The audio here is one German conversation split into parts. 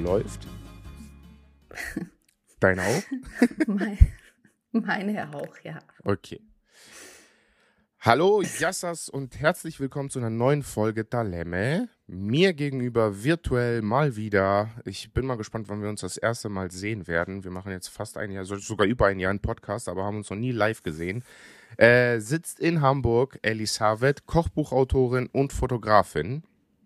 läuft. Deine auch? Meine auch, ja. Okay. Hallo Yassas und herzlich willkommen zu einer neuen Folge Dalemme. Mir gegenüber virtuell mal wieder. Ich bin mal gespannt, wann wir uns das erste Mal sehen werden. Wir machen jetzt fast ein Jahr, sogar über ein Jahr einen Podcast, aber haben uns noch nie live gesehen. Sitzt in Hamburg Elisabeth, Kochbuchautorin und Fotografin.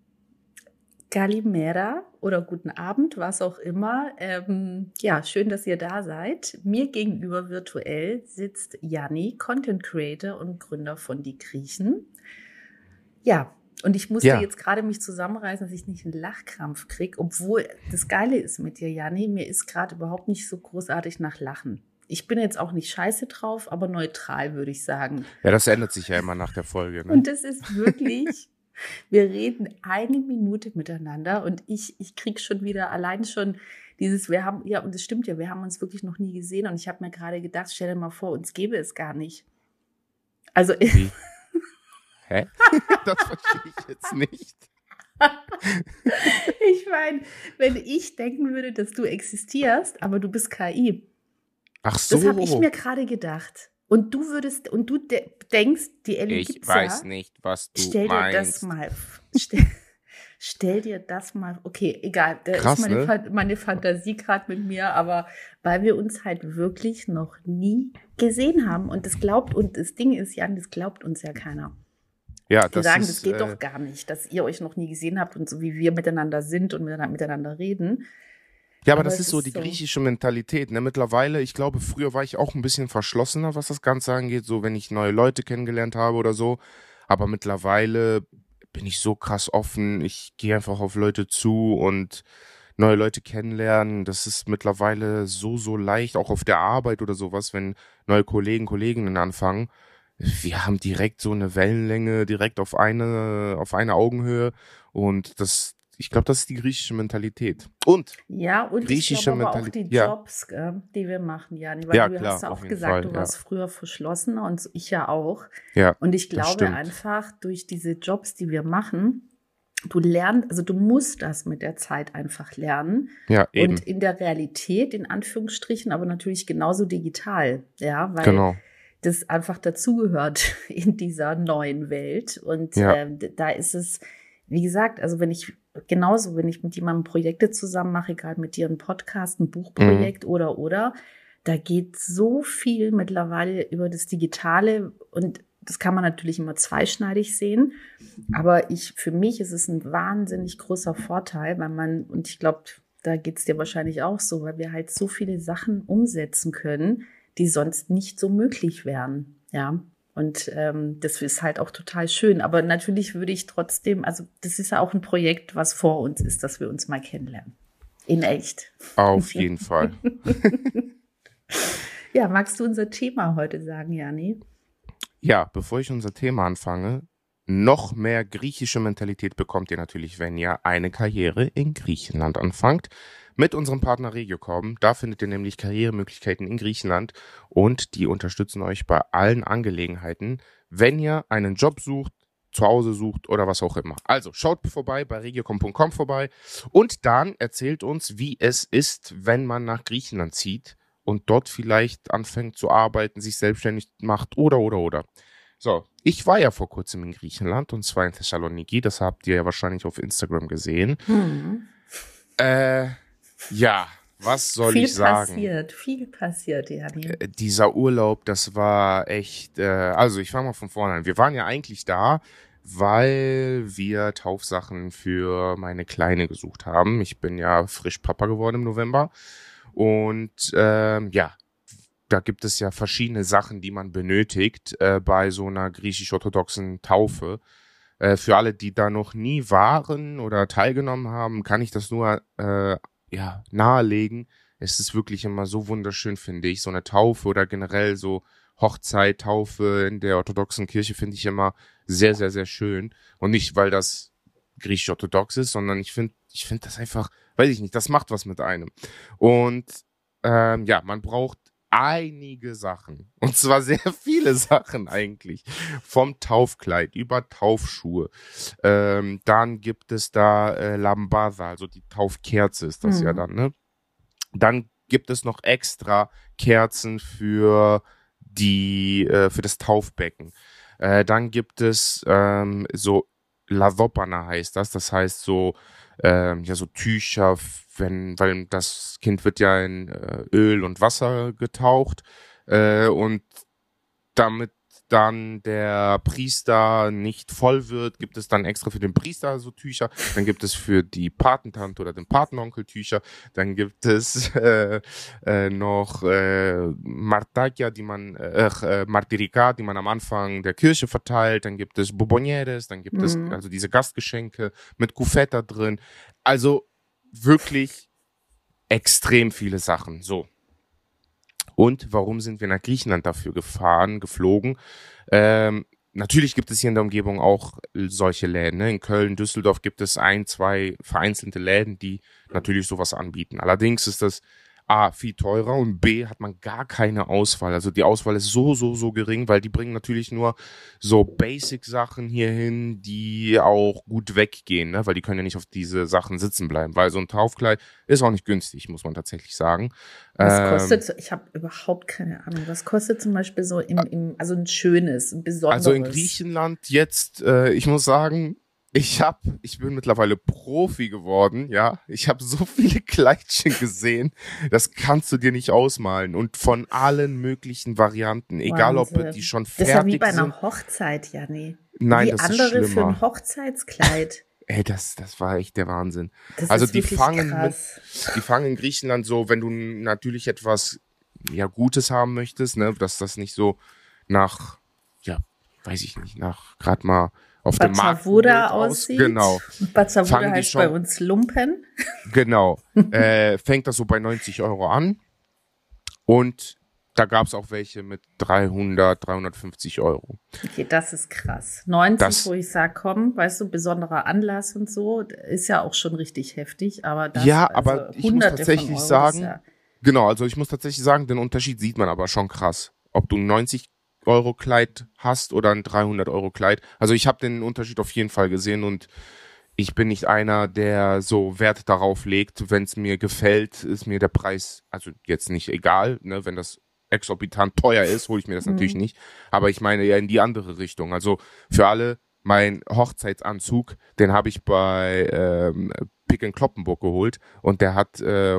Kalimera oder guten Abend, was auch immer. Ja, schön, dass ihr da seid. Mir gegenüber virtuell sitzt Yanni, Content Creator und Gründer von Die Griechen. Ja, und ich musste jetzt gerade mich zusammenreißen, dass ich nicht einen Lachkrampf kriege, obwohl das Geile ist mit dir, Yanni, mir ist gerade überhaupt nicht so großartig nach Lachen. Ich bin jetzt auch nicht scheiße drauf, aber neutral, würde ich sagen. Ja, das ändert sich ja immer nach der Folge. Ne? Und das ist wirklich... Wir reden eine Minute miteinander und ich kriege schon wieder allein schon dieses, und das stimmt ja, wir haben uns wirklich noch nie gesehen und ich habe mir gerade gedacht, stell dir mal vor, uns gäbe es gar nicht. Also Wie? Hä? Das verstehe ich jetzt nicht. Ich meine, wenn ich denken würde, dass du existierst, aber du bist KI. Ach so. Das habe ich mir gerade gedacht. Und du denkst, die Ellie Ich gibt's weiß ja. nicht, was du Stell dir meinst. das mal. Stell dir das mal. Okay, egal. Da Krass, ist meine Fantasie gerade mit mir, aber weil wir uns halt wirklich noch nie gesehen haben. Und das Ding ist, Jan, das glaubt uns ja keiner. Ja, Die sagen, das geht doch gar nicht, dass ihr euch noch nie gesehen habt und so wie wir miteinander sind und miteinander reden. Ja, aber das ist so die griechische Mentalität. Ne? Mittlerweile, ich glaube, früher war ich auch ein bisschen verschlossener, was das Ganze angeht, so wenn ich neue Leute kennengelernt habe oder so. Aber mittlerweile bin ich so krass offen. Ich gehe einfach auf Leute zu und neue Leute kennenlernen. Das ist mittlerweile so leicht, auch auf der Arbeit oder sowas, wenn neue Kolleginnen anfangen. Wir haben direkt so eine Wellenlänge, direkt auf eine Augenhöhe und ich glaube, das ist die griechische Mentalität. Und griechische ich glaube aber auch die Jobs, die wir machen, Jani. Weil du hast ja auch gesagt, du warst früher verschlossener und ich ja auch. Ja, und ich glaube einfach, durch diese Jobs, die wir machen, du musst das mit der Zeit einfach lernen. Ja, eben. Und in der Realität, in Anführungsstrichen, aber natürlich genauso digital. Ja, weil das einfach dazugehört in dieser neuen Welt. Und da ist es, wie gesagt, also wenn ich mit jemandem Projekte zusammen mache, egal mit dir ein Podcast, ein Buchprojekt oder, da geht so viel mittlerweile über das Digitale und das kann man natürlich immer zweischneidig sehen, aber für mich ist es ein wahnsinnig großer Vorteil, und ich glaube, da geht's dir wahrscheinlich auch so, weil wir halt so viele Sachen umsetzen können, die sonst nicht so möglich wären, ja. Und das ist halt auch total schön. Aber natürlich würde ich trotzdem, also das ist ja auch ein Projekt, was vor uns ist, dass wir uns mal kennenlernen. In echt. Auf jeden Fall. Ja, magst du unser Thema heute sagen, Jani? Ja, bevor ich unser Thema anfange, noch mehr griechische Mentalität bekommt ihr natürlich, wenn ihr eine Karriere in Griechenland anfangt. Mit unserem Partner Regiocom, da findet ihr nämlich Karrieremöglichkeiten in Griechenland und die unterstützen euch bei allen Angelegenheiten, wenn ihr einen Job sucht, zu Hause sucht oder was auch immer. Also schaut vorbei bei regiocom.com vorbei und dann erzählt uns, wie es ist, wenn man nach Griechenland zieht und dort vielleicht anfängt zu arbeiten, sich selbstständig macht oder. So, ich war ja vor kurzem in Griechenland und zwar in Thessaloniki, das habt ihr ja wahrscheinlich auf Instagram gesehen. Ja, was soll ich sagen? Viel passiert, Jani. Dieser Urlaub, das war echt, also ich fange mal von vorne an. Wir waren ja eigentlich da, weil wir Taufsachen für meine Kleine gesucht haben. Ich bin ja frisch Papa geworden im November und da gibt es ja verschiedene Sachen, die man benötigt bei so einer griechisch-orthodoxen Taufe. Für alle, die da noch nie waren oder teilgenommen haben, kann ich das nur nahelegen. Es ist wirklich immer so wunderschön, finde ich. So eine Taufe oder generell so Hochzeit, Taufe in der orthodoxen Kirche finde ich immer sehr, sehr, sehr schön. Und nicht, weil das griechisch-orthodox ist, sondern ich finde das einfach, weiß ich nicht, das macht was mit einem. Und man braucht einige Sachen. Und zwar sehr viele Sachen eigentlich. Vom Taufkleid über Taufschuhe. Dann gibt es da Lambaza, also die Taufkerze ist das ja dann, ne? Dann gibt es noch extra Kerzen für das Taufbecken. Dann gibt es so Lavopana heißt das. Das heißt so so Tücher, weil das Kind wird ja in Öl und Wasser getaucht und damit dann der Priester nicht voll wird, gibt es dann extra für den Priester so Tücher. Dann gibt es für die Patentante oder den Patenonkel Tücher. Dann gibt es noch Martakia, Martirika, die man am Anfang der Kirche verteilt. Dann gibt es Bobonieres, dann gibt es also diese Gastgeschenke mit Kufetta drin. Also wirklich extrem viele Sachen. So. Und warum sind wir nach Griechenland dafür geflogen? Natürlich gibt es hier in der Umgebung auch solche Läden. Ne? In Köln, Düsseldorf gibt es 1-2 vereinzelte Läden, die natürlich sowas anbieten. Allerdings ist das A, viel teurer und B, hat man gar keine Auswahl. Also die Auswahl ist so gering, weil die bringen natürlich nur so Basic-Sachen hier hin, die auch gut weggehen, ne? Weil die können ja nicht auf diese Sachen sitzen bleiben, weil so ein Taufkleid ist auch nicht günstig, muss man tatsächlich sagen. Was kostet, ich habe überhaupt keine Ahnung, was kostet zum Beispiel so also ein schönes, ein besonderes? Also in Griechenland jetzt, ich muss sagen, ich bin mittlerweile Profi geworden, ja. Ich habe so viele Kleidchen gesehen, das kannst du dir nicht ausmalen. Und von allen möglichen Varianten, egal ob die schon fertig sind. Das ist ja wie bei einer Hochzeit, Janni. Nein, wie das ist andere schlimmer. Für ein Hochzeitskleid. Ey, das war echt der Wahnsinn. Das also ist die fangen krass. die fangen in Griechenland so, wenn du natürlich etwas Gutes haben möchtest, ne, dass das nicht so nach, weiß ich nicht, nach gerade mal auf dem Markt aussieht. Genau. Bazzavuda heißt bei uns Lumpen. Genau. Fängt das so bei 90 € an. Und da gab es auch welche mit 300, 350 €. Okay, das ist krass. 90, wo ich sage, komm, weißt du, besonderer Anlass und so, ist ja auch schon richtig heftig. Aber das, aber ich muss tatsächlich sagen, genau, also ich muss tatsächlich sagen, den Unterschied sieht man aber schon krass. Ob du 90 € Kleid hast oder ein 300 € Kleid. Also ich habe den Unterschied auf jeden Fall gesehen und ich bin nicht einer, der so Wert darauf legt, wenn es mir gefällt, ist mir der Preis, also jetzt nicht egal, ne, wenn das exorbitant teuer ist, hole ich mir das natürlich nicht, aber ich meine ja in die andere Richtung. Also für alle, mein Hochzeitsanzug, den habe ich bei Pick in Kloppenburg geholt und der hat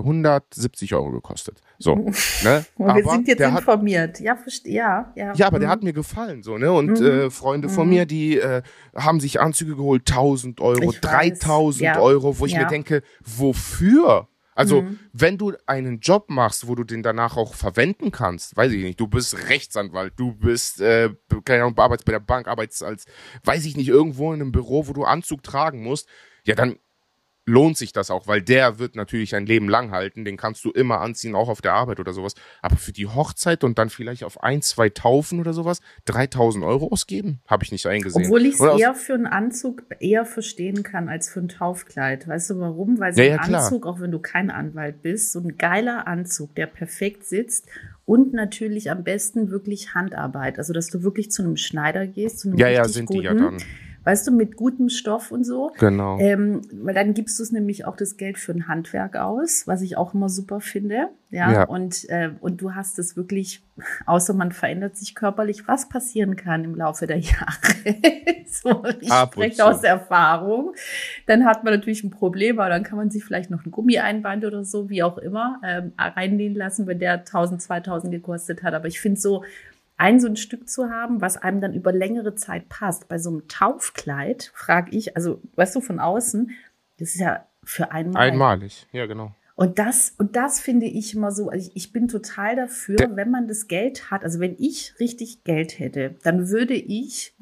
170 € gekostet. So, ne? Wir sind jetzt informiert. Ja, verstehe. Ja, aber der hat mir gefallen, so, ne? Und Freunde von mir, die haben sich Anzüge geholt, 1.000 €, 3.000 €, wo ich mir denke, wofür? Also, wenn du einen Job machst, wo du den danach auch verwenden kannst, weiß ich nicht, du bist Rechtsanwalt, du bist, keine Ahnung, arbeitest bei der Bank, arbeitest als, weiß ich nicht, irgendwo in einem Büro, wo du Anzug tragen musst, ja, dann lohnt sich das auch, weil der wird natürlich ein Leben lang halten, den kannst du immer anziehen, auch auf der Arbeit oder sowas. Aber für die Hochzeit und dann vielleicht auf 1-2 Taufen oder sowas 3.000 € ausgeben, habe ich nicht eingesehen. Obwohl ich es eher für einen Anzug eher verstehen kann als für ein Taufkleid. Weißt du warum? Weil so ein Anzug, auch wenn du kein Anwalt bist, so ein geiler Anzug, der perfekt sitzt und natürlich am besten wirklich Handarbeit. Also dass du wirklich zu einem Schneider gehst, zu einem richtig guten, die ja dann. Weißt du, mit gutem Stoff und so. Genau. Weil dann gibst du es nämlich auch das Geld für ein Handwerk aus, was ich auch immer super finde. Ja. Und du hast es wirklich, außer man verändert sich körperlich, was passieren kann im Laufe der Jahre. So, ich spreche aus Erfahrung. Dann hat man natürlich ein Problem, aber dann kann man sich vielleicht noch ein Gummieinband oder so, wie auch immer, reinlehnen lassen, wenn der 1.000, 2.000 gekostet hat. Aber ich finde so ein Stück zu haben, was einem dann über längere Zeit passt. Bei so einem Taufkleid frage ich, also weißt du, von außen, das ist ja für einmal. Einmalig, ja genau. Und das finde ich immer so, also ich bin total dafür, wenn man das Geld hat, also wenn ich richtig Geld hätte, dann würde ich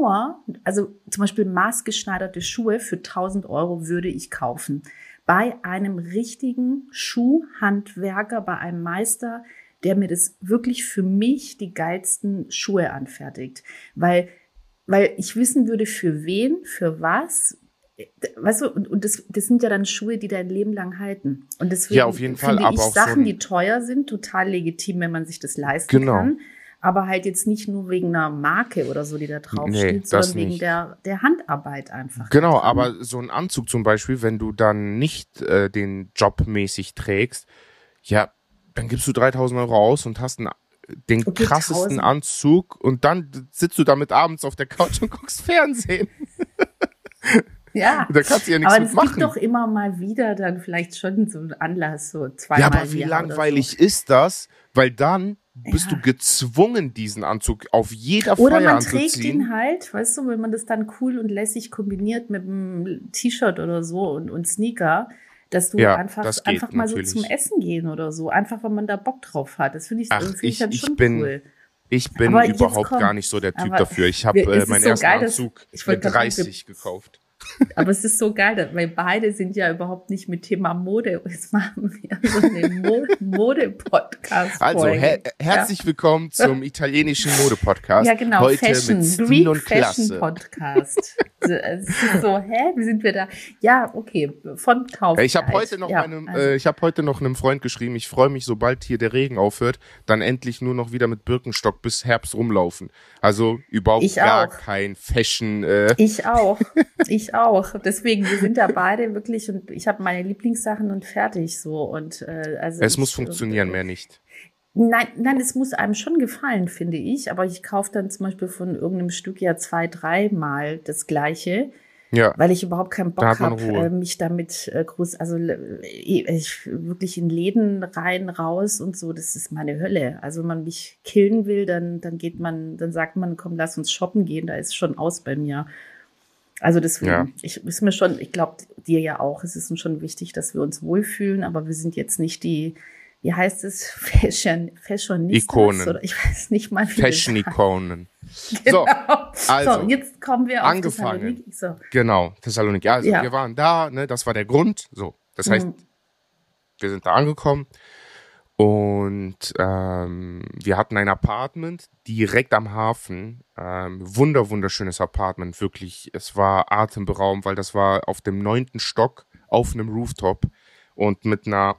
also zum Beispiel maßgeschneiderte Schuhe für 1.000 € würde ich kaufen. Bei einem richtigen Schuhhandwerker, bei einem Meister, der mir das wirklich für mich die geilsten Schuhe anfertigt. Weil ich wissen würde, für wen, für was, weißt du, und das sind ja dann Schuhe, die dein Leben lang halten. Und deswegen ja, auf jeden Fall, finde aber ich auch Sachen, so die teuer sind, total legitim, wenn man sich das leisten kann. Aber halt jetzt nicht nur wegen einer Marke oder so, die da draufsteht, sondern wegen der Handarbeit einfach. Genau, aber so ein Anzug zum Beispiel, wenn du dann nicht den Job mäßig trägst, ja, dann gibst du 3.000 € aus und hast den krassesten 1000. Anzug und dann sitzt du damit abends auf der Couch und guckst Fernsehen. Ja, da kannst du ja nichts mitmachen. Aber es gibt doch immer mal wieder dann vielleicht schon so einen Anlass, so zweimal. Ja, aber wie langweilig ist das? Weil dann bist du gezwungen, diesen Anzug auf jeder Feier anzuziehen. Oder man trägt ihn halt, weißt du, wenn man das dann cool und lässig kombiniert mit einem T-Shirt oder so und Sneaker, dass du einfach mal natürlich so zum Essen gehen oder so, einfach weil man da Bock drauf hat. Das finde ich, dann schon cool. Ich bin überhaupt gar nicht so der Typ dafür. Ich habe meinen ersten Anzug mit 30 gekauft. Aber es ist so geil, weil beide sind ja überhaupt nicht mit Thema Mode. Jetzt machen wir so eine Mode-Podcast. Also, herzlich willkommen zum italienischen Mode-Podcast. Ja, genau. Heute Fashion, mit Stil Greek und Klasse. Fashion Podcast. Es ist so, wie sind wir da? Ja, okay, von Kauf. Ich habe heute noch einem Freund geschrieben, ich freue mich, sobald hier der Regen aufhört, dann endlich nur noch wieder mit Birkenstock bis Herbst rumlaufen. Also überhaupt kein Fashion. Ich auch. Deswegen, wir sind da beide wirklich und ich habe meine Lieblingssachen und fertig so. Und es muss funktionieren, mehr nicht. Nein, es muss einem schon gefallen, finde ich. Aber ich kaufe dann zum Beispiel von irgendeinem Stück 2-3 Mal das Gleiche. Ja. Weil ich überhaupt keinen Bock habe, mich damit ich wirklich in Läden rein, raus und so, das ist meine Hölle. Also wenn man mich killen will, dann sagt man, komm, lass uns shoppen gehen, da ist schon aus bei mir. Also deswegen, ich glaube dir ja auch, es ist uns schon wichtig, dass wir uns wohlfühlen, aber wir sind jetzt nicht die, wie heißt es, Fashionistas? Ikonen. Oder ich weiß nicht mal, wie Fashion-Ikonen. Genau. So, jetzt kommen wir auf Thessaloniki. So. Genau, Thessaloniki. Also wir waren da, ne, das war der Grund. So, das heißt, wir sind da angekommen und wir hatten ein Apartment direkt am Hafen. Wunderschönes Apartment, wirklich. Es war atemberaubend, weil das war auf dem 9. Stock auf einem Rooftop und mit einer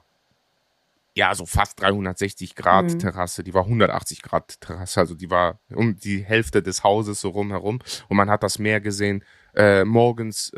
so fast 360 Grad Terrasse, die war 180 Grad Terrasse, also die war um die Hälfte des Hauses so rumherum und man hat das Meer gesehen. Eines Morgens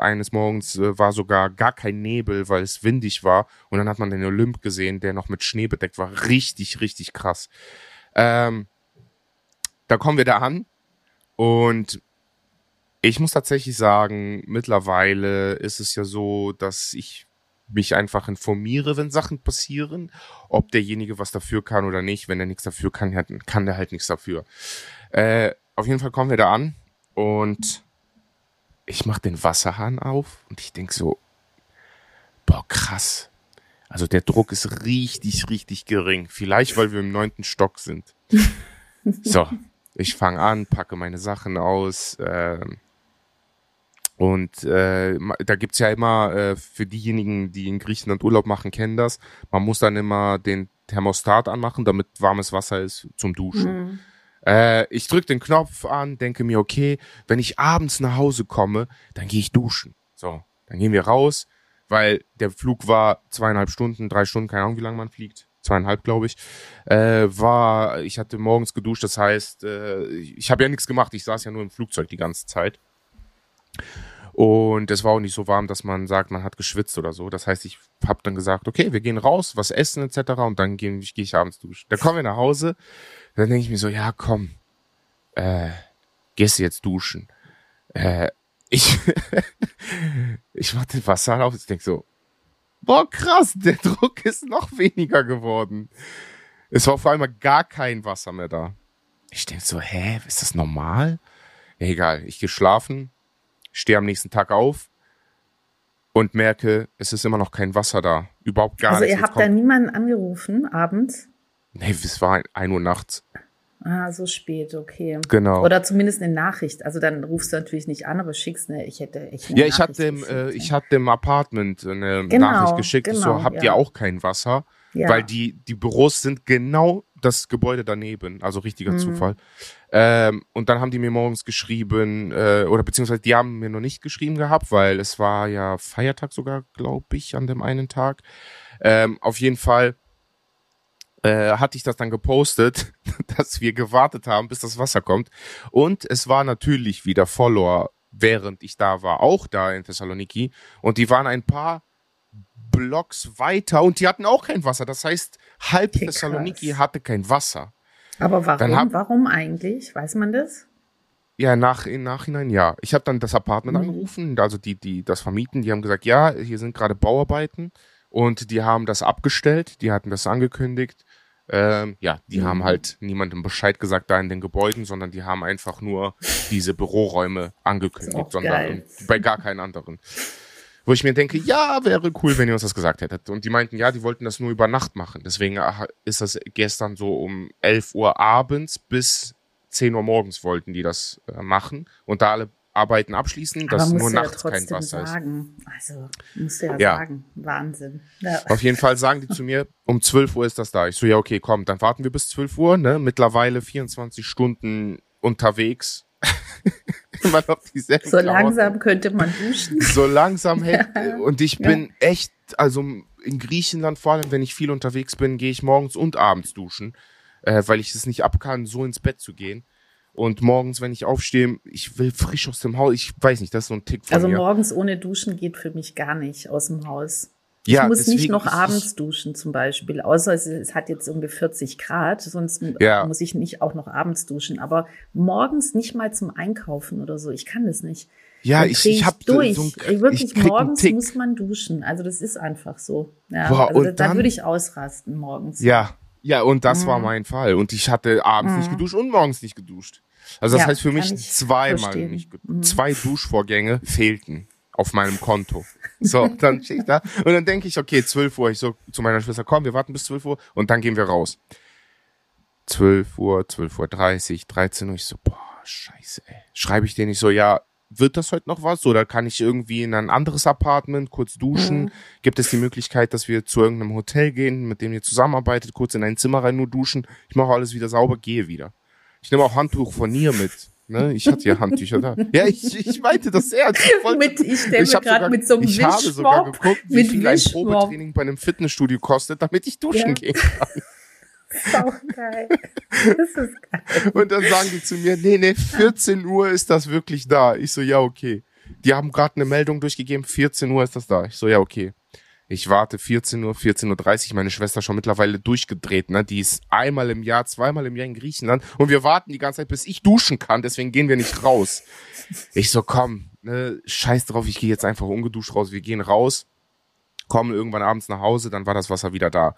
war sogar gar kein Nebel, weil es windig war und dann hat man den Olymp gesehen, der noch mit Schnee bedeckt war. Richtig, richtig krass. Da kommen wir da an und ich muss tatsächlich sagen, mittlerweile ist es ja so, dass ich mich einfach informiere, wenn Sachen passieren, ob derjenige was dafür kann oder nicht. Wenn er nichts dafür kann, kann der halt nichts dafür. Auf jeden Fall kommen wir da an und ich mache den Wasserhahn auf und ich denk so, boah, krass. Also der Druck ist richtig, richtig gering. Vielleicht, weil wir im 9. Stock sind. So, ich fange an, packe meine Sachen aus, und da gibt's ja immer, für diejenigen, die in Griechenland Urlaub machen, kennen das, man muss dann immer den Thermostat anmachen, damit warmes Wasser ist zum Duschen. Ich drück den Knopf an, denke mir, okay, wenn ich abends nach Hause komme, dann gehe ich duschen. So, dann gehen wir raus, weil der Flug war 2,5 Stunden, 3 Stunden, keine Ahnung, wie lange man fliegt. 2,5, glaube ich. Ich hatte morgens geduscht, das heißt, ich habe ja nichts gemacht, ich saß ja nur im Flugzeug die ganze Zeit. Und es war auch nicht so warm, dass man sagt, man hat geschwitzt oder so. Das heißt, ich habe dann gesagt, okay, wir gehen raus, was essen etc. Und dann gehe ich abends duschen. Dann kommen wir nach Hause, dann denke ich mir so, ja komm, gehst du jetzt duschen? Ich mach den Wasser auf, ich denke so, boah krass, der Druck ist noch weniger geworden. Es war auf einmal gar kein Wasser mehr da. Ich denke so, ist das normal? Ja, egal, ich gehe schlafen, stehe am nächsten Tag auf und merke, es ist immer noch kein Wasser da. Überhaupt gar nichts. Also ihr habt da niemanden angerufen abends? Nee, es war 1 Uhr nachts. Ah, so spät, okay. Genau. Oder zumindest eine Nachricht. Also dann rufst du natürlich nicht an, aber schickst ich hatte echt eine Nachricht ich hatte dem Apartment eine Nachricht geschickt. So, habt ihr auch kein Wasser? Ja. Weil die Büros sind genau das Gebäude daneben, also richtiger Zufall. Und dann haben die mir morgens geschrieben, oder beziehungsweise die haben mir noch nicht geschrieben gehabt, weil es war ja Feiertag sogar, glaube ich, an dem einen Tag. Auf jeden Fall hatte ich das dann gepostet, dass wir gewartet haben, bis das Wasser kommt. Und es war natürlich wieder Follower, während ich da war, auch da in Thessaloniki. Und die waren ein paar Blocks weiter und die hatten auch kein Wasser. Das heißt, halb Thessaloniki hatte kein Wasser. Aber warum? Warum eigentlich? Weiß man das? Ja, im Nachhinein ja. Ich habe dann das Apartment angerufen, also die das vermieten, die haben gesagt, ja, hier sind gerade Bauarbeiten und die haben das abgestellt, die hatten das angekündigt. Die haben halt niemandem Bescheid gesagt da in den Gebäuden, sondern die haben einfach nur diese Büroräume angekündigt, sondern bei gar keinen anderen. Wo ich mir denke, ja, wäre cool, wenn ihr uns das gesagt hättet. Und die meinten, ja, die wollten das nur über Nacht machen. Deswegen ist das gestern so um 11 Uhr abends bis 10 Uhr morgens wollten die das machen. Und da alle Arbeiten abschließen, dass nur nachts kein Wasser ist. Also, musst du ja sagen. Wahnsinn. Ja. Auf jeden Fall sagen die zu mir, um 12 Uhr ist das da. Ich so, ja, okay, komm, dann warten wir bis 12 Uhr, ne? Mittlerweile 24 Stunden unterwegs. So langsam könnte man duschen. So langsam, und ich bin echt, also in Griechenland, vor allem wenn ich viel unterwegs bin, gehe ich morgens und abends duschen, weil ich es nicht ab kann, so ins Bett zu gehen. Und morgens, wenn ich aufstehe, ich will frisch aus dem Haus, ich weiß nicht, das ist so ein Tick von mir. Also morgens ohne Duschen geht für mich gar nicht aus dem Haus. Ja, ich muss nicht noch abends duschen zum Beispiel, außer es hat jetzt irgendwie 40 Grad, sonst muss ich nicht auch noch abends duschen. Aber morgens nicht mal zum Einkaufen oder so, ich kann das nicht. Ja, ich hab durch. Wirklich morgens muss man duschen, also das ist einfach so. Ja, boah, also und da würde ich ausrasten morgens. Ja, und das war mein Fall. Und ich hatte abends nicht geduscht und morgens nicht geduscht. Also das heißt für mich zwei Duschvorgänge fehlten auf meinem Konto. So, dann stehe ich da und dann denke ich, okay, 12 Uhr. Ich so zu meiner Schwester, komm, wir warten bis 12 Uhr und dann gehen wir raus. 12 Uhr, 12:30 Uhr, 13 Uhr. Ich so, boah, scheiße, ey. Schreibe ich denen nicht so, ja, wird das heute noch was? Oder kann ich irgendwie in ein anderes Apartment kurz duschen? Gibt es die Möglichkeit, dass wir zu irgendeinem Hotel gehen, mit dem ihr zusammenarbeitet, kurz in ein Zimmer rein, nur duschen? Ich mache alles wieder sauber, gehe wieder. Ich nehme auch Handtuch von ihr mit. Ne? Ich hatte ja Handtücher da. Ja, ich meinte das ernst. Ich stelle mir gerade mit so einem Wischmopp. Ich habe sogar geguckt, wie viel ein Probetraining bei einem Fitnessstudio kostet, damit ich duschen gehen kann. Sau geil. Das ist geil. Und dann sagen die zu mir, nee, 14 Uhr ist das wirklich da. Ich so, ja, okay. Die haben gerade eine Meldung durchgegeben, 14 Uhr ist das da. Ich so, ja, okay. Ich warte 14 Uhr, 14:30 Uhr, meine Schwester schon mittlerweile durchgedreht, ne? Die ist einmal im Jahr, zweimal im Jahr in Griechenland und wir warten die ganze Zeit, bis ich duschen kann, deswegen gehen wir nicht raus. Ich so, komm, ne, scheiß drauf, ich gehe jetzt einfach ungeduscht raus, wir gehen raus, kommen irgendwann abends nach Hause, dann war das Wasser wieder da.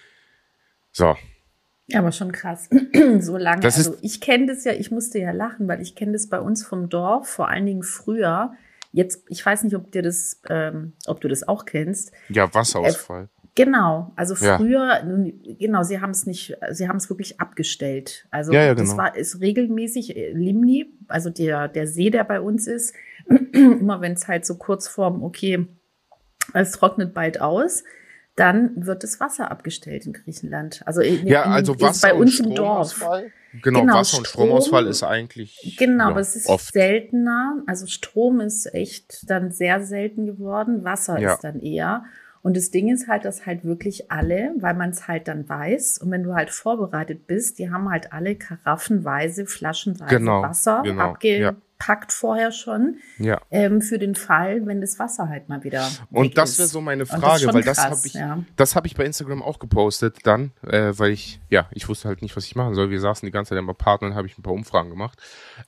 So. Ja, aber schon krass. So lange. Also ich kenne das ja, ich musste ja lachen, weil ich kenne das bei uns vom Dorf, vor allen Dingen früher. Jetzt, ich weiß nicht, ob du das auch kennst. Ja, Wasserausfall. Genau, also früher, genau, sie haben es wirklich abgestellt. Also genau. ist regelmäßig Limni, also der See, der bei uns ist, immer wenn es halt so kurz vorm, okay, es trocknet bald aus, dann wird das Wasser abgestellt in Griechenland. Also Wasser bei uns und im Dorf. Genau, Wasser- und Stromausfall ist eigentlich aber es ist oft seltener. Also Strom ist echt dann sehr selten geworden. Wasser ist dann eher. Und das Ding ist halt, dass halt wirklich alle, weil man es halt dann weiß und wenn du halt vorbereitet bist, die haben halt alle karaffenweise, flaschenweise Wasser abgepackt vorher schon, für den Fall, wenn das Wasser halt mal wieder und das wäre so meine Frage, weil das habe ich bei Instagram auch gepostet dann, weil ich wusste halt nicht, was ich machen soll. Wir saßen die ganze Zeit im Apartment, habe ich ein paar Umfragen gemacht.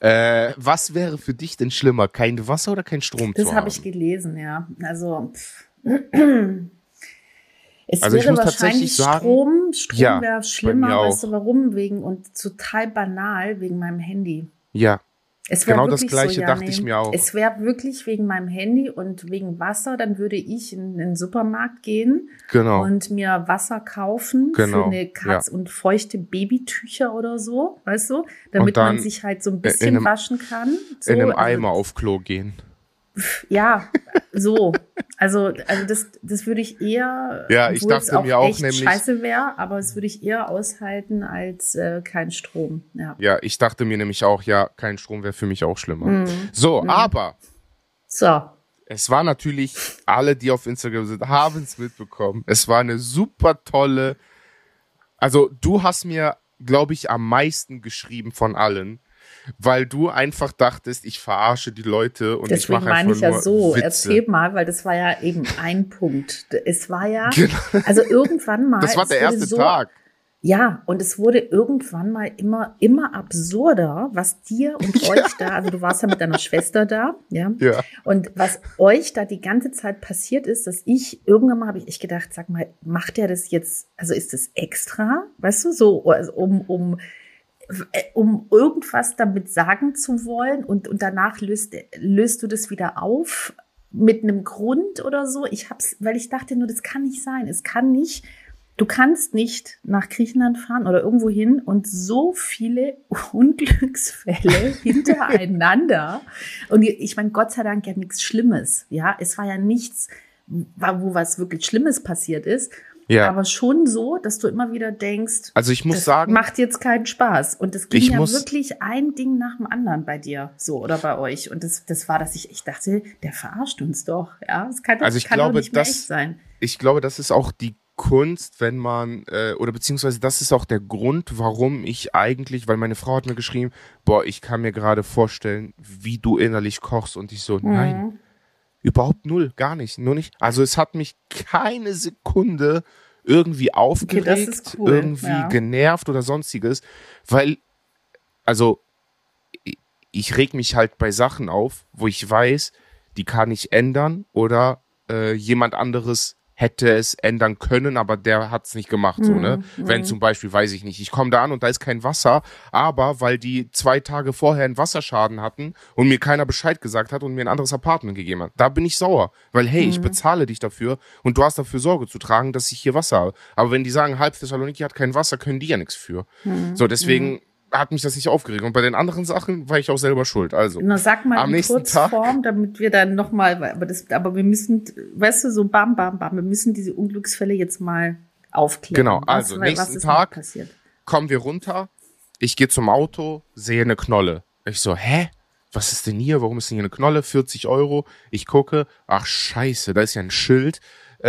Was wäre für dich denn schlimmer, kein Wasser oder kein Strom zu haben? Das habe ich gelesen, ja. Also es also wäre wahrscheinlich Strom wäre schlimmer, weißt du warum? Total banal, wegen meinem Handy. Ja, genau das Gleiche dachte ich mir auch. Es wäre wirklich wegen meinem Handy und wegen Wasser, dann würde ich in den Supermarkt gehen und mir Wasser kaufen für eine Katze und feuchte Babytücher oder so, weißt du? Damit man sich halt so ein bisschen waschen kann. So, in einem Eimer auf Klo gehen. ja, so. Also das würde ich eher, ja, ich dachte auch mir auch echt nämlich scheiße wäre, aber das würde ich eher aushalten als kein Strom. Ja, ich dachte mir nämlich auch, ja, kein Strom wäre für mich auch schlimmer. So, aber es war natürlich, alle, die auf Instagram sind, haben es mitbekommen. Es war eine super tolle, also du hast mir, glaube ich, am meisten geschrieben von allen, weil du einfach dachtest, ich verarsche die Leute und deswegen ich mache einfach meine ich ja nur so, Witze. Erzähl mal, weil das war ja eben ein Punkt. Es war ja, also irgendwann mal. Das war der erste Tag. Ja, und es wurde irgendwann mal immer absurder, was dir und euch da, also du warst ja mit deiner Schwester da, ja. Und was euch da die ganze Zeit passiert ist, dass irgendwann mal habe ich gedacht, sag mal, macht der das jetzt, also ist das extra, weißt du, so, also um irgendwas damit sagen zu wollen und danach löst du das wieder auf mit einem Grund oder so. Weil ich dachte nur, das kann nicht sein. Du kannst nicht nach Griechenland fahren oder irgendwo hin und so viele Unglücksfälle hintereinander. Und ich meine, Gott sei Dank ja nichts Schlimmes. Ja, es war ja nichts, wo was wirklich Schlimmes passiert ist. Ja. Aber schon so, dass du immer wieder denkst, also ich muss sagen, macht jetzt keinen Spaß. Und es ging wirklich ein Ding nach dem anderen bei dir, so, oder bei euch. Und das war, dass ich dachte, der verarscht uns doch. Ja, das kann doch nicht mehr echt sein. Ich glaube, das ist auch die Kunst, wenn man, oder beziehungsweise das ist auch der Grund, warum ich eigentlich, weil meine Frau hat mir geschrieben, ich kann mir gerade vorstellen, wie du innerlich kochst. Und ich so, nein. Überhaupt null, gar nicht, nur nicht. Also es hat mich keine Sekunde irgendwie aufgeregt, irgendwie genervt oder sonstiges, weil, also ich reg mich halt bei Sachen auf, wo ich weiß, die kann ich ändern oder jemand anderes hätte es ändern können, aber der hat es nicht gemacht, so, ne? Wenn zum Beispiel, weiß ich nicht, ich komme da an und da ist kein Wasser, aber weil die 2 Tage vorher einen Wasserschaden hatten und mir keiner Bescheid gesagt hat und mir ein anderes Apartment gegeben hat, da bin ich sauer, weil hey, ich bezahle dich dafür und du hast dafür Sorge zu tragen, dass ich hier Wasser habe. Aber wenn die sagen, halb Thessaloniki hat kein Wasser, können die ja nichts für. So, deswegen hat mich das nicht aufgeregt. Und bei den anderen Sachen war ich auch selber schuld. Also, na, sag mal am in nächsten Kurzform, damit wir dann nochmal, aber wir müssen, weißt du, so bam, bam, bam, wir müssen diese Unglücksfälle jetzt mal aufklären. Genau, also nächsten Tag kommen wir runter, ich gehe zum Auto, sehe eine Knolle. Ich so, was ist denn hier? Warum ist denn hier eine Knolle? 40 €. Ich gucke, ach scheiße, da ist ja ein Schild,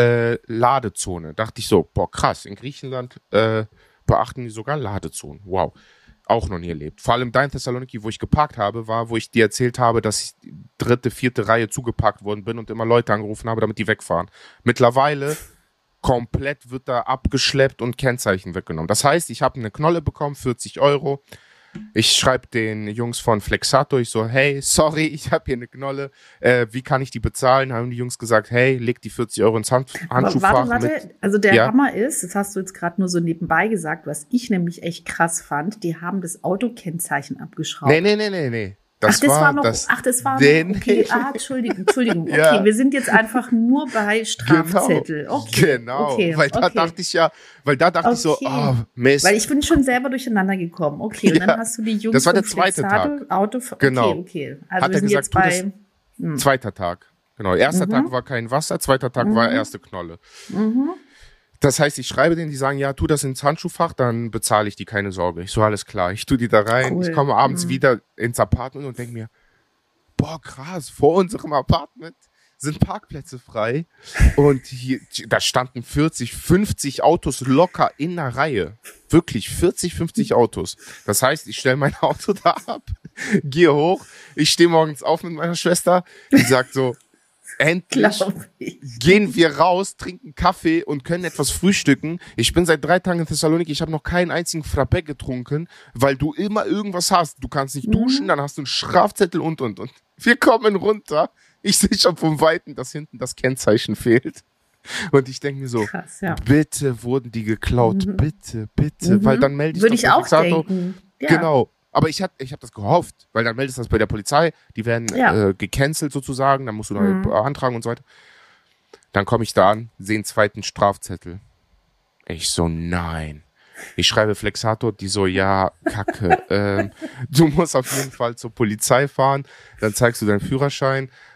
Ladezone. Dachte ich so, krass, in Griechenland beachten die sogar Ladezonen. Wow. Auch noch nie erlebt. Vor allem dein Thessaloniki, wo ich geparkt habe, war, wo ich dir erzählt habe, dass ich 3., 4. Reihe zugeparkt worden bin und immer Leute angerufen habe, damit die wegfahren. Mittlerweile komplett wird da abgeschleppt und Kennzeichen weggenommen. Das heißt, ich habe eine Knolle bekommen, 40 €. Ich schreibe den Jungs von Flexato, ich so, hey, sorry, ich habe hier eine Knolle, wie kann ich die bezahlen? Haben die Jungs gesagt, hey, leg die 40 € ins Handschuhfach. Warte, also der Hammer ist, das hast du jetzt gerade nur so nebenbei gesagt, was ich nämlich echt krass fand, die haben das Autokennzeichen abgeschraubt. Nee. Das war war noch, das. Okay, Entschuldigung. Ja. Okay, wir sind jetzt einfach nur bei Strafzettel. Genau. Weil da dachte ich so, Mist. Weil ich bin schon selber durcheinander gekommen. Okay, und dann hast du die Jungs das war der zweite Tag. Genau. Okay. Also hat wir sind gesagt, jetzt bei zweiter Tag. Genau. Erster Tag war kein Wasser, zweiter Tag war erste Knolle. Das heißt, ich schreibe denen, die sagen, ja, tu das ins Handschuhfach, dann bezahle ich die, keine Sorge. Ich so, alles klar. Ich tu die da rein. Cool. Ich komme abends wieder ins Apartment und denke mir, krass, vor unserem Apartment sind Parkplätze frei. Und hier, da standen 40, 50 Autos locker in einer Reihe. Wirklich 40, 50 Autos. Das heißt, ich stelle mein Auto da ab, gehe hoch, ich stehe morgens auf mit meiner Schwester, die sagt so, endlich gehen wir raus, trinken Kaffee und können etwas frühstücken. Ich bin seit 3 Tagen in Thessaloniki, ich habe noch keinen einzigen Frappé getrunken, weil du immer irgendwas hast. Du kannst nicht duschen, dann hast du einen Strafzettel und. Wir kommen runter. Ich sehe schon vom Weiten, dass hinten das Kennzeichen fehlt. Und ich denke mir so, krass, ja. Bitte wurden die geklaut, bitte, weil dann melde ich Würde ich auch denken. Ja. Genau. Aber ich hab das gehofft, weil dann meldest du das bei der Polizei, die werden gecancelt sozusagen, dann musst du neu beantragen und so weiter. Dann komme ich da an, sehe einen zweiten Strafzettel. Ich so, nein. Ich schreibe Flexato, die so, ja, Kacke, du musst auf jeden Fall zur Polizei fahren, dann zeigst du deinen Führerschein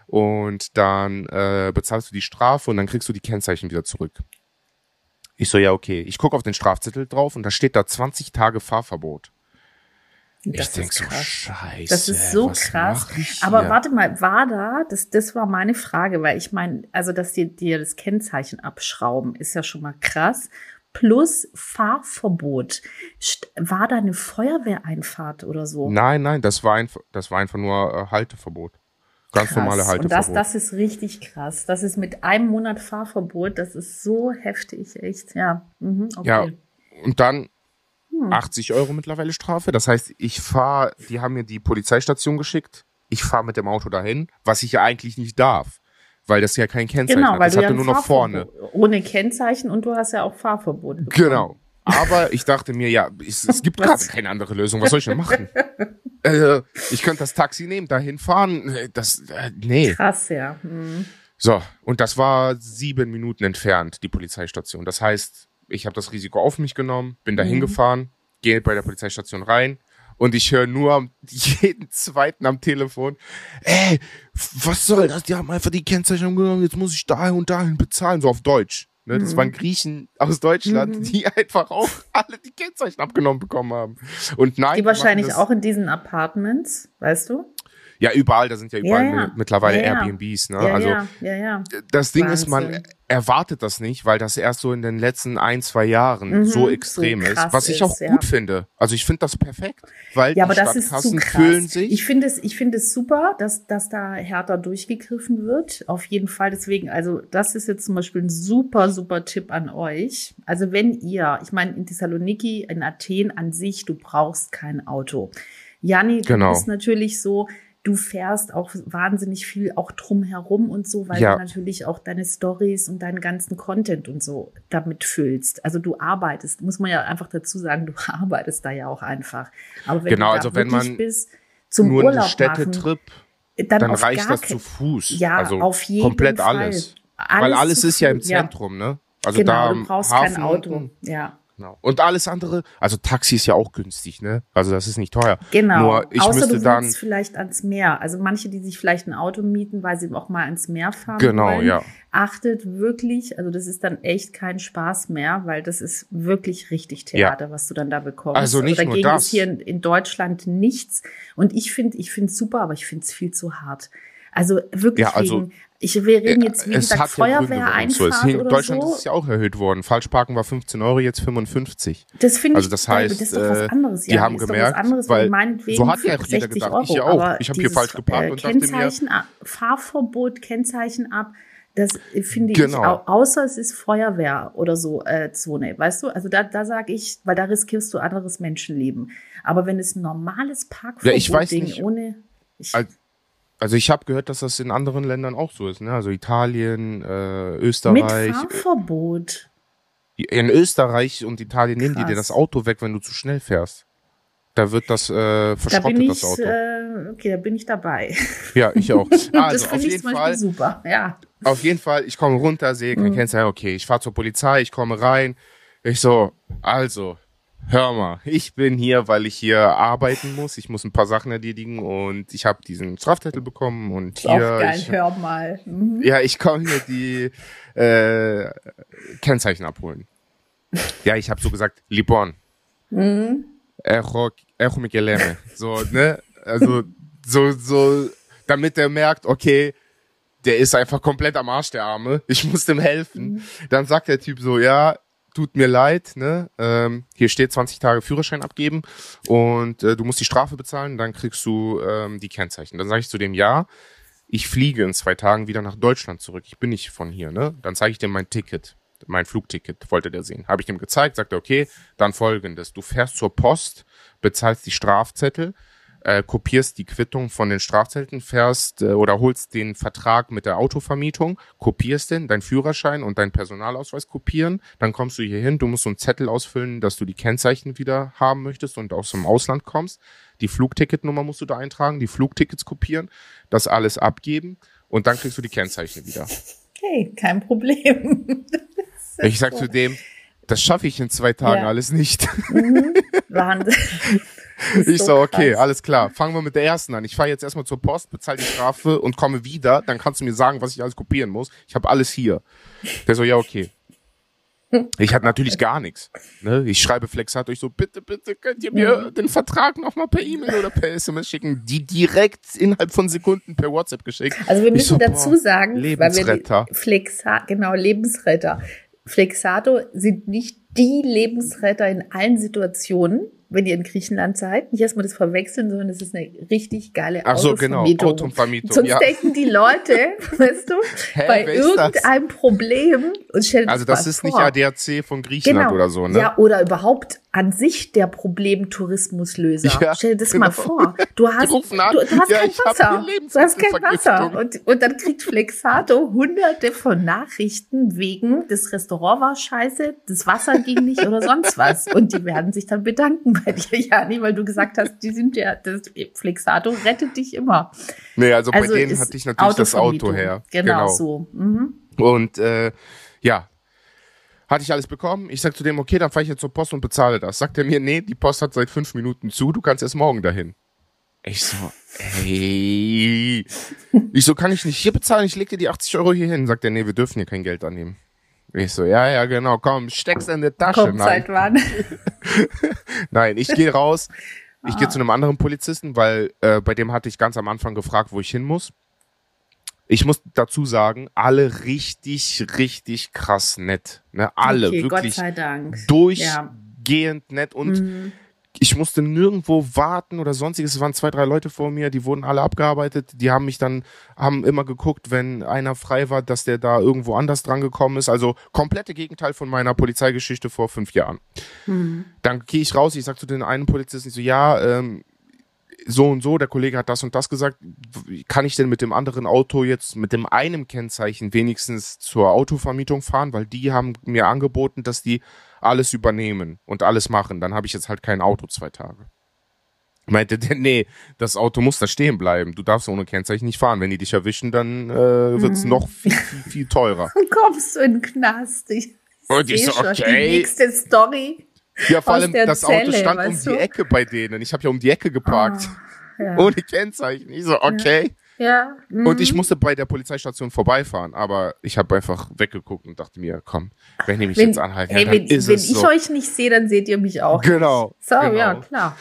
und dann bezahlst du die Strafe und dann kriegst du die Kennzeichen wieder zurück. Ich so, ja, okay. Ich gucke auf den Strafzettel drauf und da steht da 20 Tage Fahrverbot. Ich denk so, scheiße. Das ist so krass. Aber warte mal, das war meine Frage, weil ich meine, also dass dir das Kennzeichen abschrauben, ist ja schon mal krass. Plus Fahrverbot. War da eine Feuerwehreinfahrt oder so? Nein, das war einfach nur Halteverbot. Ganz krass. Normale Halteverbot. Und das ist richtig krass. Das ist mit einem Monat Fahrverbot, das ist so heftig, echt. Ja, okay. Ja, und dann 80 € mittlerweile Strafe. Das heißt, die haben mir die Polizeistation geschickt. Ich fahre mit dem Auto dahin, was ich ja eigentlich nicht darf, weil das ja kein Kennzeichen hat. Weil das hatte nur noch vorne. Ohne Kennzeichen und du hast ja auch Fahrverbot bekommen. Genau. Aber ich dachte mir, ja, es gibt gerade keine andere Lösung. Was soll ich denn machen? Ich könnte das Taxi nehmen, dahin fahren. Nee. Krass, ja. Mhm. So, und das war 7 Minuten entfernt, die Polizeistation. Das heißt, ich habe das Risiko auf mich genommen, bin da hingefahren, gehe bei der Polizeistation rein und ich höre nur jeden Zweiten am Telefon, was soll das? Die haben einfach die Kennzeichnung genommen, jetzt muss ich dahin und dahin bezahlen, so auf Deutsch. Ne? Das waren Griechen aus Deutschland, die einfach auch alle die Kennzeichen abgenommen bekommen haben. Und nein, die wahrscheinlich auch in diesen Apartments, weißt du? Ja, überall, da sind ja überall mittlerweile Airbnbs, ne? Das Ding ist, man erwartet das nicht, weil das erst so in den letzten 1-2 Jahren so extrem so ist, was ich auch gut finde. Also ich finde das perfekt, weil die Stadtkassen füllen sich. Ich finde es super, dass da härter durchgegriffen wird, auf jeden Fall. Deswegen, also das ist jetzt zum Beispiel ein super, super Tipp an euch. Also wenn ich meine, in Thessaloniki, in Athen an sich, du brauchst kein Auto. Janni, du bist natürlich so, du fährst auch wahnsinnig viel auch drumherum und so, weil du natürlich auch deine Stories und deinen ganzen Content und so damit füllst. Also du arbeitest, muss man ja einfach dazu sagen, du arbeitest da ja auch einfach. Aber wenn du da wenn man bist, zum nur Urlaub einen Städtetrip, dann reicht das zu Fuß. Ja, also auf jeden komplett Fall. Alles. Weil alles ist ja im Zentrum, ne? Also da du brauchst Hafen, kein Auto, ja. Genau. Und alles andere, also Taxi ist ja auch günstig, ne? Also das ist nicht teuer. Genau. Nur ich außer müsste du dann willst vielleicht ans Meer. Also manche, die sich vielleicht ein Auto mieten, weil sie auch mal ans Meer fahren wollen. Ja. Achtet wirklich, also das ist dann echt kein Spaß mehr, weil das ist wirklich richtig Theater, was du dann da bekommst. Also nicht dagegen nur das. ist hier in Deutschland nichts. Und ich finde es super, aber ich finde es viel zu hart. Also wirklich wir reden jetzt, wie gesagt, Feuerwehreinfahrt in oder Deutschland so. ist es ja auch erhöht worden. Falschparken war 15 €, jetzt 55. Das finde ich, also das heißt, das ist doch was anderes. Die haben gemerkt, weil so hat ja jeder gedacht, ich ja auch. Ich habe hier falsch geparkt und dachte mir, Fahrverbot, Kennzeichen ab, das finde ich, außer es ist Feuerwehr oder so Zone, weißt du? Also da sage ich, weil da riskierst du anderes Menschenleben. Aber wenn es ein normales Parkverbot-Ding ohne... Also ich habe gehört, dass das in anderen Ländern auch so ist, ne? Also Italien, Österreich. Mit Fahrverbot. In Österreich und Italien nehmen die dir das Auto weg, wenn du zu schnell fährst. Da wird das verschrottet, das Auto. Okay, da bin ich dabei. Ja, ich auch. Also das finde ich zum Beispiel super, ja. Auf jeden Fall, ich komme runter, sehe kein Kennzeichen, okay, ich fahre zur Polizei, ich komme rein. Ich so, also, hör mal, ich bin hier, weil ich hier arbeiten muss. Ich muss ein paar Sachen erledigen und ich habe diesen Strafzettel bekommen und hier. Auch geil, hör mal. Ja, ich komme hier die Kennzeichen abholen. Ja, ich habe so gesagt, Lipon. Echo Micheleme. So, ne? Also, so, damit er merkt, okay, der ist einfach komplett am Arsch, der Arme. Ich muss dem helfen. Dann sagt der Typ so, ja, tut mir leid, ne? Hier steht 20 Tage Führerschein abgeben und du musst die Strafe bezahlen, dann kriegst du die Kennzeichen. Dann sage ich zu dem, ja, ich fliege in 2 Tagen wieder nach Deutschland zurück. Ich bin nicht von hier, ne? Dann zeige ich dem mein Ticket, mein Flugticket, wollte der sehen. Habe ich dem gezeigt, sagt er, okay, dann Folgendes. Du fährst zur Post, bezahlst die Strafzettel, kopierst die Quittung von den Strafzetteln, fährst oder holst den Vertrag mit der Autovermietung, kopierst den, deinen Führerschein und deinen Personalausweis kopieren, dann kommst du hier hin, du musst so einen Zettel ausfüllen, dass du die Kennzeichen wieder haben möchtest und aus dem Ausland kommst. Die Flugticketnummer musst du da eintragen, die Flugtickets kopieren, das alles abgeben und dann kriegst du die Kennzeichen wieder. Okay, kein Problem. Ich sag zu dem, das schaffe ich in 2 Tagen alles nicht. Wahnsinn. Ich so, okay, alles klar. Fangen wir mit der ersten an. Ich fahre jetzt erstmal zur Post, bezahle die Strafe und komme wieder. Dann kannst du mir sagen, was ich alles kopieren muss. Ich habe alles hier. Der so, ja, okay. Ich hatte natürlich gar nichts. Ne? Ich schreibe Flexato, ich so, bitte, könnt ihr mir den Vertrag nochmal per E-Mail oder per SMS schicken? Die direkt innerhalb von Sekunden per WhatsApp geschickt. Also wir müssen dazu sagen, Lebensretter. Genau, Lebensretter. Flexato sind nicht die Lebensretter in allen Situationen, wenn ihr in Griechenland seid. Nicht erstmal das verwechseln, sondern es ist eine richtig geile Autovermietung. Autovermietung. Sonst denken die Leute, weißt du, bei irgendeinem Problem und stellen also das ist vor. Nicht ADAC von Griechenland oder so, ne? Ja, oder überhaupt an sich der Problem-Tourismuslöser. Ja, stell dir das mal vor. Du hast kein Wasser. Du hast kein Wasser. Und dann kriegt Flexato hunderte von Nachrichten wegen, das Restaurant war scheiße, das Wasser ging nicht oder sonst was. Und die werden sich dann bedanken bei dir, Jani, weil du gesagt hast, die sind ja, das Flexato rettet dich immer. Nee, also bei denen hatte ich natürlich das Auto her. Genau. So. Mhm. Und ja, hatte ich alles bekommen. Ich sag zu dem, okay, dann fahre ich jetzt zur Post und bezahle das. Sagt er mir, nee, die Post hat seit 5 Minuten zu, du kannst erst morgen dahin. Ich so, ey. Ich so, kann ich nicht hier bezahlen? Ich leg dir die 80 Euro hier hin. Sagt er, nee, wir dürfen hier kein Geld annehmen. Ich so, ja, genau, komm, steck's in die Tasche. Komm, seit wann? Nein, ich gehe raus. Ich gehe zu einem anderen Polizisten, weil bei dem hatte ich ganz am Anfang gefragt, wo ich hin muss. Ich muss dazu sagen, alle richtig krass nett. Ne? Alle, okay, wirklich Gott sei Dank. Durchgehend nett und ich musste nirgendwo warten oder sonstiges. Es waren 2, 3 Leute vor mir, die wurden alle abgearbeitet. Die haben immer geguckt, wenn einer frei war, dass der da irgendwo anders dran gekommen ist. Also komplette Gegenteil von meiner Polizeigeschichte vor 5 Jahren. Dann gehe ich raus, ich sag zu den einen Polizisten, ich so, ja, so und so, der Kollege hat das und das gesagt, kann ich denn mit dem anderen Auto jetzt mit dem einen Kennzeichen wenigstens zur Autovermietung fahren, weil die haben mir angeboten, dass die alles übernehmen und alles machen, dann habe ich jetzt halt kein Auto 2 Tage. Meinte der, nee, das Auto muss da stehen bleiben, du darfst ohne Kennzeichen nicht fahren, wenn die dich erwischen, dann wird's noch viel teurer. Dann kommst du in den Knast. Und ich so, okay. Die nächste Story. Ja, vor allem das Zelle, Auto stand um die Ecke bei denen. Ich habe ja um die Ecke geparkt. Ohne Kennzeichen. Ich so, okay. Ja. Und ich musste bei der Polizeistation vorbeifahren, aber ich habe einfach weggeguckt und dachte mir, komm, wenn die mich jetzt anhalten, dann ist es so. Wenn ich euch nicht sehe, dann seht ihr mich auch. Genau. Nicht. So, genau. Ja, klar.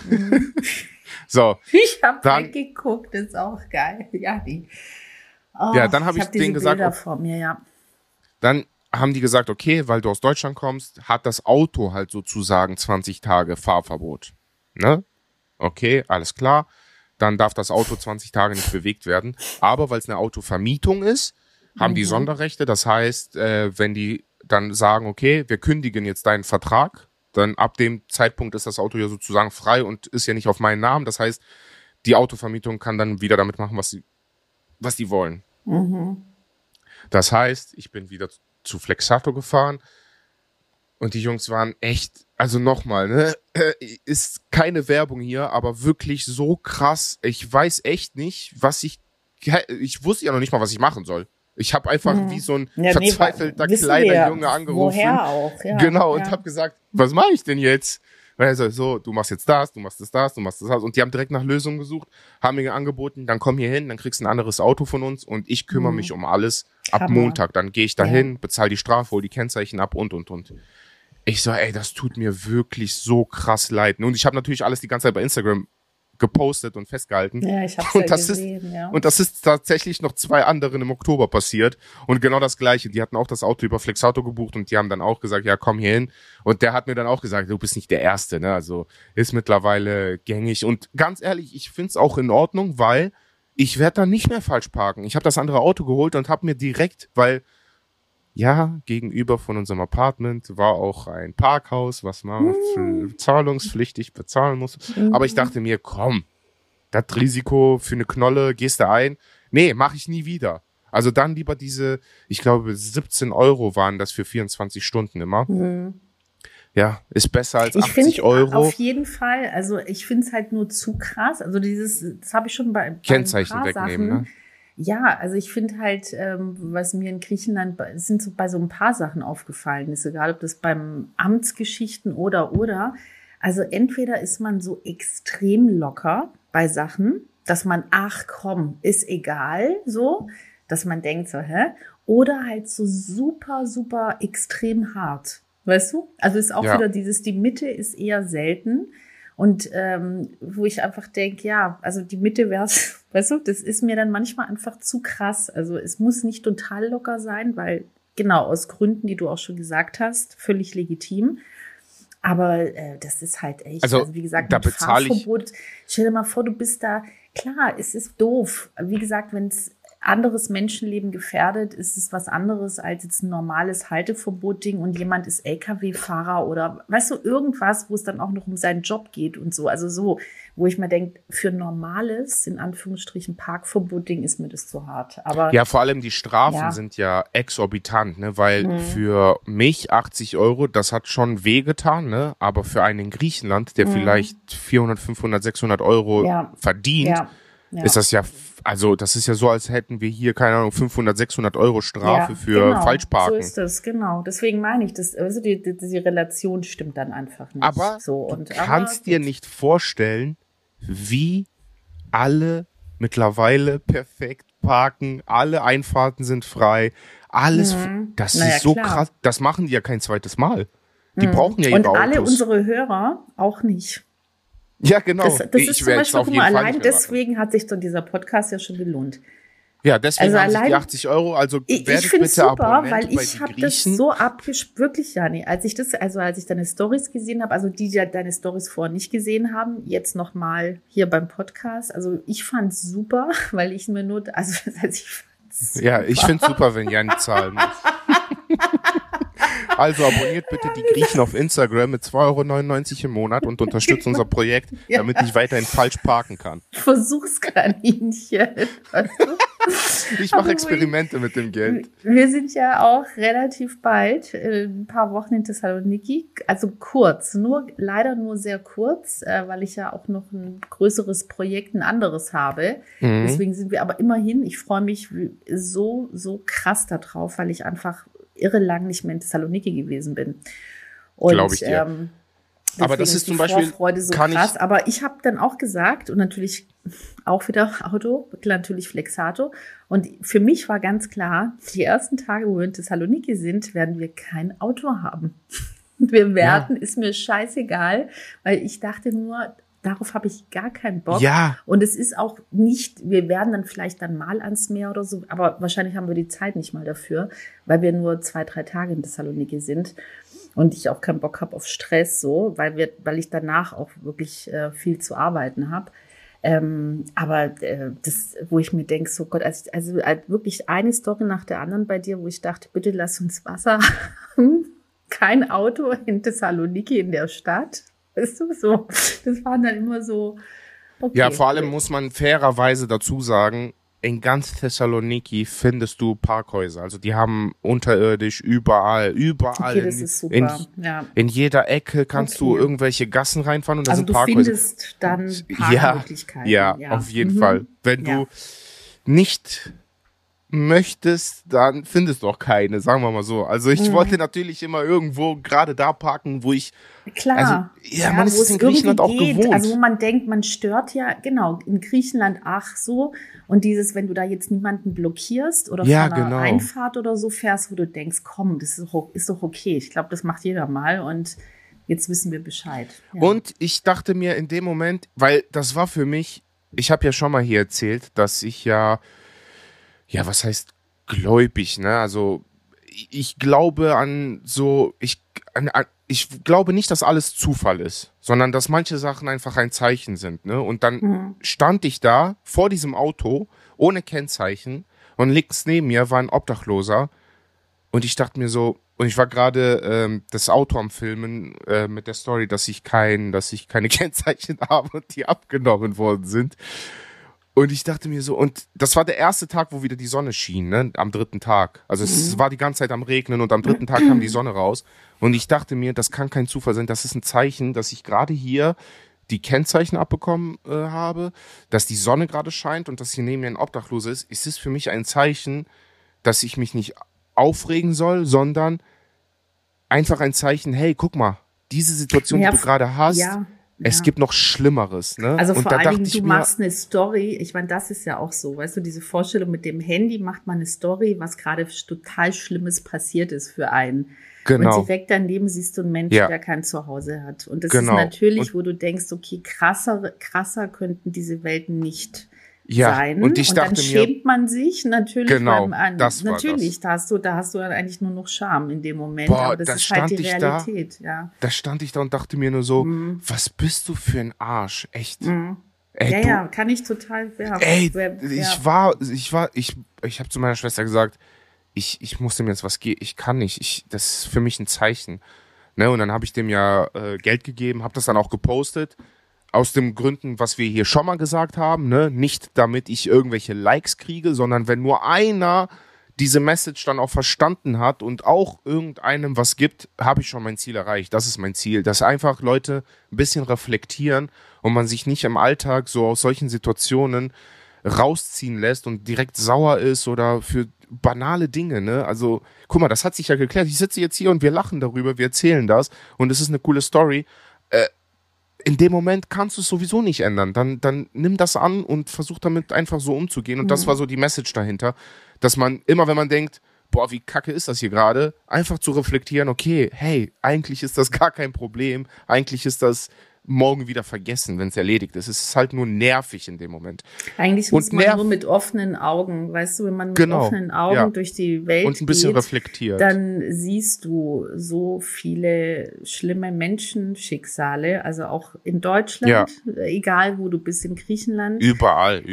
So. Ich habe weggeguckt, ist auch geil. Ja, dann habe ich denen gesagt, Bilder vor mir, ja. Dann haben die gesagt, okay, weil du aus Deutschland kommst, hat das Auto halt sozusagen 20 Tage Fahrverbot. Ne? Okay, alles klar. Dann darf das Auto 20 Tage nicht bewegt werden. Aber weil es eine Autovermietung ist, haben die Sonderrechte. Das heißt, wenn die dann sagen, okay, wir kündigen jetzt deinen Vertrag, dann ab dem Zeitpunkt ist das Auto ja sozusagen frei und ist ja nicht auf meinen Namen. Das heißt, die Autovermietung kann dann wieder damit machen, was die wollen. Das heißt, ich bin wieder zu Flexato gefahren und die Jungs waren echt, also nochmal, ne, ist keine Werbung hier, aber wirklich so krass. Ich weiß echt nicht, ich wusste ja noch nicht mal, was ich machen soll. Ich habe einfach wie so ein verzweifelter kleiner Junge angerufen. Woher auch, ja. Genau, und habe gesagt, was mache ich denn jetzt? Und er so, du machst jetzt das, du machst das. Und die haben direkt nach Lösungen gesucht, haben mir angeboten, dann komm hier hin, dann kriegst du ein anderes Auto von uns und ich kümmere mich um alles ab Montag. Dann gehe ich dahin, bezahle die Strafe, hol die Kennzeichen ab und. Ich so, ey, das tut mir wirklich so krass leid. Und ich habe natürlich alles die ganze Zeit bei Instagram gepostet und festgehalten. Ja, ich hab's gesehen, Und das ist tatsächlich noch 2 anderen im Oktober passiert. Und genau das Gleiche. Die hatten auch das Auto über Flexauto gebucht und die haben dann auch gesagt, ja, komm hier hin. Und der hat mir dann auch gesagt, du bist nicht der Erste, ne? Also ist mittlerweile gängig. Und ganz ehrlich, ich find's auch in Ordnung, weil ich werde dann nicht mehr falsch parken. Ich habe das andere Auto geholt und habe mir direkt, weil ja, gegenüber von unserem Apartment war auch ein Parkhaus, was man zahlungspflichtig bezahlen muss. Aber ich dachte mir, komm, das Risiko für eine Knolle, gehst du ein? Nee, mache ich nie wieder. Also dann lieber diese, ich glaube 17 Euro waren das für 24 Stunden immer. Ja, ist besser als 80 Euro. Auf jeden Fall, also ich finde es halt nur zu krass. Also das habe ich schon bei Kennzeichen ein paar wegnehmen, Sachen. ne? Ja, also ich finde halt, was mir in Griechenland sind so bei so ein paar Sachen aufgefallen ist, egal ob das beim Amtsgeschichten oder. Also entweder ist man so extrem locker bei Sachen, dass man, ach komm, ist egal, so, dass man denkt so, hä? Oder halt so super, super extrem hart, weißt du? Also ist auch wieder die Mitte ist eher selten. Und wo ich einfach denke, ja, also die Mitte wär's, weißt du, das ist mir dann manchmal einfach zu krass. Also es muss nicht total locker sein, weil genau aus Gründen, die du auch schon gesagt hast, völlig legitim. Aber das ist halt echt, also wie gesagt, da mit bezahle Fahrverbot, stell dir mal vor, du bist da, klar, es ist doof. Wie gesagt, wenn es anderes Menschenleben gefährdet, ist es was anderes als jetzt ein normales Halteverbot-Ding und jemand ist LKW-Fahrer oder, weißt du, irgendwas, wo es dann auch noch um seinen Job geht und so. Also so, wo ich mir denke, für normales, in Anführungsstrichen, Parkverbot-Ding ist mir das zu hart. Aber ja, vor allem die Strafen sind ja exorbitant, ne, weil für mich 80 Euro, das hat schon wehgetan, ne, aber für einen in Griechenland, der vielleicht 400, 500, 600 Euro verdient, ist das ja, also das ist ja so, als hätten wir hier, keine Ahnung, 500, 600 Euro Strafe für Falschparken. So ist das, genau. Deswegen meine ich, also die Relation stimmt dann einfach nicht. Aber du kannst dir nicht vorstellen, wie alle mittlerweile perfekt parken, alle Einfahrten sind frei, alles, das ist so krass, das machen die ja kein zweites Mal. Die brauchen ja ihre Autos. Und alle unsere Hörer auch nicht. Ja, genau. Das ist zum Beispiel, guck mal, allein deswegen hat sich dann dieser Podcast ja schon gelohnt. Ja, deswegen haben sich die 80 Euro, also werdet bitte super, Abonnent weil bei ich habe den das Griechen. so wirklich, Jani, als ich deine Stories gesehen habe, also die deine Stories vorher nicht gesehen haben, jetzt nochmal hier beim Podcast, also ich fand's super, weil ich mir nur, also ich fand's super. Ja, ich find's super, wenn Jani zahlen muss. Also abonniert bitte die Griechen auf Instagram mit 2,99 € im Monat und unterstützt unser Projekt, damit ich weiterhin falsch parken kann. Versuchskaninchen. Weißt du? Ich mache Experimente mit dem Geld. Wir sind ja auch relativ bald, ein paar Wochen in Thessaloniki, also kurz, leider nur sehr kurz, weil ich ja auch noch ein größeres Projekt, ein anderes habe. Deswegen sind wir aber immerhin, ich freue mich so krass darauf, weil ich einfach irre lang nicht mehr in Thessaloniki gewesen bin. Glaube ich dir. Aber das ist zum Beispiel Vorfreude so krass. Aber ich habe dann auch gesagt, und natürlich auch wieder Auto, natürlich Flexato. Und für mich war ganz klar, die ersten Tage, wo wir in Thessaloniki sind, werden wir kein Auto haben. Und wir werden, ist mir scheißegal, weil ich dachte nur, darauf habe ich gar keinen Bock. Ja. Und es ist auch nicht, wir werden dann vielleicht dann mal ans Meer oder so, aber wahrscheinlich haben wir die Zeit nicht mal dafür, weil wir nur 2-3 Tage in Thessaloniki sind und ich auch keinen Bock habe auf Stress, so, weil ich danach auch wirklich viel zu arbeiten habe. Aber das, wo ich mir denke, so Gott, also wirklich eine Story nach der anderen bei dir, wo ich dachte, bitte lass uns Wasser haben, kein Auto in Thessaloniki in der Stadt. Weißt du, so, das waren dann immer so, okay. Ja, vor allem muss man fairerweise dazu sagen, in ganz Thessaloniki findest du Parkhäuser. Also die haben unterirdisch überall okay, das ist super. In jeder Ecke kannst du irgendwelche Gassen reinfahren und da sind Parkhäuser. Also du findest dann Parkmöglichkeiten. Ja, auf jeden Fall. Wenn du nicht möchtest, dann findest du auch keine, sagen wir mal so. Also ich wollte natürlich immer irgendwo gerade da parken, wo ich... Klar. Also, man ist es in Griechenland auch gewohnt. Also wo man denkt, man stört ja, genau, in Griechenland so. Und dieses, wenn du da jetzt niemanden blockierst oder von einer Einfahrt oder so fährst, wo du denkst, komm, das ist doch okay. Ich glaube, das macht jeder mal und jetzt wissen wir Bescheid. Ja. Und ich dachte mir in dem Moment, weil das war für mich, ich habe ja schon mal hier erzählt, dass ich ja, was heißt gläubig, ne? Also ich glaube ich glaube nicht, dass alles Zufall ist, sondern dass manche Sachen einfach ein Zeichen sind, ne? Und dann stand ich da vor diesem Auto ohne Kennzeichen und links neben mir war ein Obdachloser und ich dachte mir so, und ich war gerade das Auto am Filmen mit der Story, dass ich keine Kennzeichen habe und die abgenommen worden sind. Und ich dachte mir so, und das war der erste Tag, wo wieder die Sonne schien, ne, am 3. Tag. Also es war die ganze Zeit am Regnen und am 3. Tag kam die Sonne raus. Und ich dachte mir, das kann kein Zufall sein, das ist ein Zeichen, dass ich gerade hier die Kennzeichen abbekommen habe, dass die Sonne gerade scheint und dass hier neben mir ein Obdachloser ist. Es ist für mich ein Zeichen, dass ich mich nicht aufregen soll, sondern einfach ein Zeichen, hey, guck mal, diese Situation, die du gerade hast, es gibt noch Schlimmeres, ne? Also vor allen Dingen, du machst eine Story, ich meine, das ist ja auch so, weißt du, diese Vorstellung mit dem Handy, macht man eine Story, was gerade total Schlimmes passiert ist für einen. Genau. Und direkt daneben siehst du einen Menschen, der kein Zuhause hat. Und das ist natürlich, wo du denkst, okay, krasser könnten diese Welten nicht sein. Und ich dachte dann schämt man sich natürlich. Genau, da hast du dann eigentlich nur noch Scham in dem Moment. Boah, aber das ist halt die Realität. Da stand ich da und dachte mir nur so, was bist du für ein Arsch, echt. Ey, kann ich total. Ich habe zu meiner Schwester gesagt, ich musste mir jetzt was geben, ich kann nicht, das ist für mich ein Zeichen. Ne? Und dann habe ich dem ja Geld gegeben, habe das dann auch gepostet. Aus den Gründen, was wir hier schon mal gesagt haben, ne? Nicht damit ich irgendwelche Likes kriege, sondern wenn nur einer diese Message dann auch verstanden hat und auch irgendeinem was gibt, habe ich schon mein Ziel erreicht. Das ist mein Ziel, dass einfach Leute ein bisschen reflektieren und man sich nicht im Alltag so aus solchen Situationen rausziehen lässt und direkt sauer ist oder für banale Dinge, ne? Also, guck mal, das hat sich ja geklärt. Ich sitze jetzt hier und wir lachen darüber, wir erzählen das und es ist eine coole Story. In dem Moment kannst du es sowieso nicht ändern. Dann nimm das an und versuch damit einfach so umzugehen. Und das war so die Message dahinter, dass man immer, wenn man denkt, boah, wie kacke ist das hier gerade, einfach zu reflektieren, okay, hey, eigentlich ist das gar kein Problem. Eigentlich ist das morgen wieder vergessen, wenn es erledigt ist. Es ist halt nur nervig in dem Moment. Eigentlich muss man nur mit offenen Augen, weißt du, wenn man mit offenen Augen durch die Welt und ein bisschen geht, reflektiert, dann siehst du so viele schlimme Menschenschicksale, also auch in Deutschland, egal wo du bist, in Griechenland. Überall.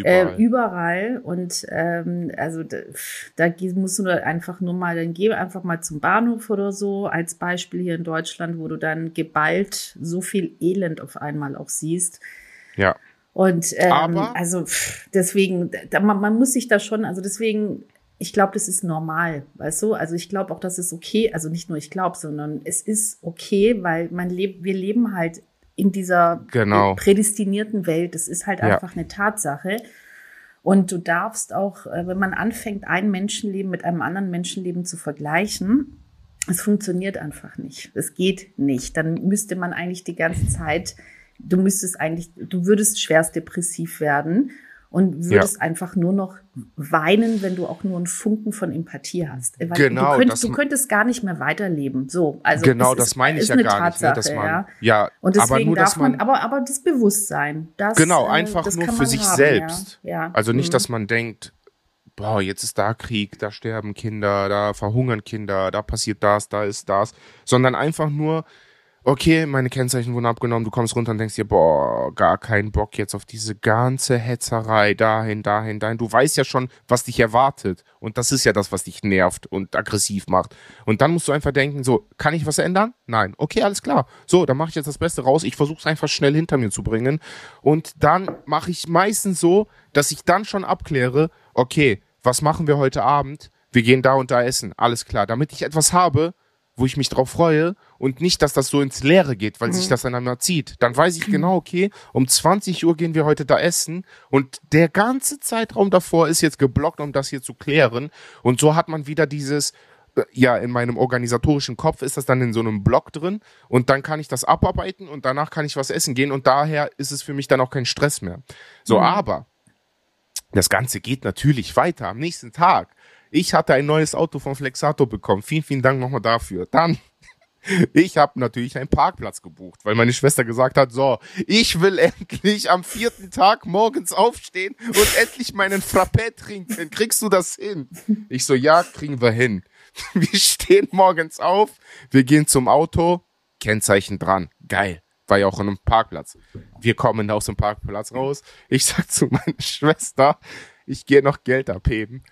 Und also da musst du einfach nur mal, dann geh einfach mal zum Bahnhof oder so, als Beispiel hier in Deutschland, wo du dann geballt so viel Elend auf einmal auch siehst. Ja. Und also deswegen, man muss sich da schon, also deswegen, ich glaube, das ist normal, weißt du? Also ich glaube auch, das ist okay, also nicht nur ich glaube, sondern es ist okay, weil wir leben halt in dieser prädestinierten Welt. Das ist halt einfach eine Tatsache. Und du darfst auch, wenn man anfängt, ein Menschenleben mit einem anderen Menschenleben zu vergleichen, es funktioniert einfach nicht. Es geht nicht. Dann müsste man eigentlich die ganze Zeit, du würdest schwerst depressiv werden und würdest einfach nur noch weinen, wenn du auch nur einen Funken von Empathie hast. Weil du könntest gar nicht mehr weiterleben. So, also das meine ich ja gar nicht, ne, dass man, und deswegen aber nur, darf man, aber das Bewusstsein, das einfach das nur kann für man sich haben, selbst. Ja. Also nicht, dass man denkt, boah, jetzt ist da Krieg, da sterben Kinder, da verhungern Kinder, da passiert das, da ist das, sondern einfach nur, okay, meine Kennzeichen wurden abgenommen, du kommst runter und denkst dir, boah, gar keinen Bock jetzt auf diese ganze Hetzerei, dahin. Du weißt ja schon, was dich erwartet und das ist ja das, was dich nervt und aggressiv macht. Und dann musst du einfach denken, so, kann ich was ändern? Nein. Okay, alles klar. So, dann mache ich jetzt das Beste raus, ich versuche es einfach schnell hinter mir zu bringen und dann mache ich meistens so, dass ich dann schon abkläre, okay, was machen wir heute Abend? Wir gehen da und da essen, alles klar, damit ich etwas habe, wo ich mich drauf freue und nicht, dass das so ins Leere geht, weil sich das einander zieht. Dann weiß ich genau, okay, um 20 Uhr gehen wir heute da essen und der ganze Zeitraum davor ist jetzt geblockt, um das hier zu klären. Und so hat man wieder dieses, in meinem organisatorischen Kopf ist das dann in so einem Block drin und dann kann ich das abarbeiten und danach kann ich was essen gehen und daher ist es für mich dann auch kein Stress mehr. So, aber das Ganze geht natürlich weiter am nächsten Tag. Ich hatte ein neues Auto von Flexator bekommen. Vielen, vielen Dank nochmal dafür. Dann, ich habe natürlich einen Parkplatz gebucht, weil meine Schwester gesagt hat, so, ich will endlich am 4. Tag morgens aufstehen und endlich meinen Frappé trinken. Kriegst du das hin? Ich so, ja, kriegen wir hin. Wir stehen morgens auf, wir gehen zum Auto, Kennzeichen dran. Geil. War ja auch an einem Parkplatz. Wir kommen aus dem Parkplatz raus. Ich sag zu meiner Schwester, ich gehe noch Geld abheben.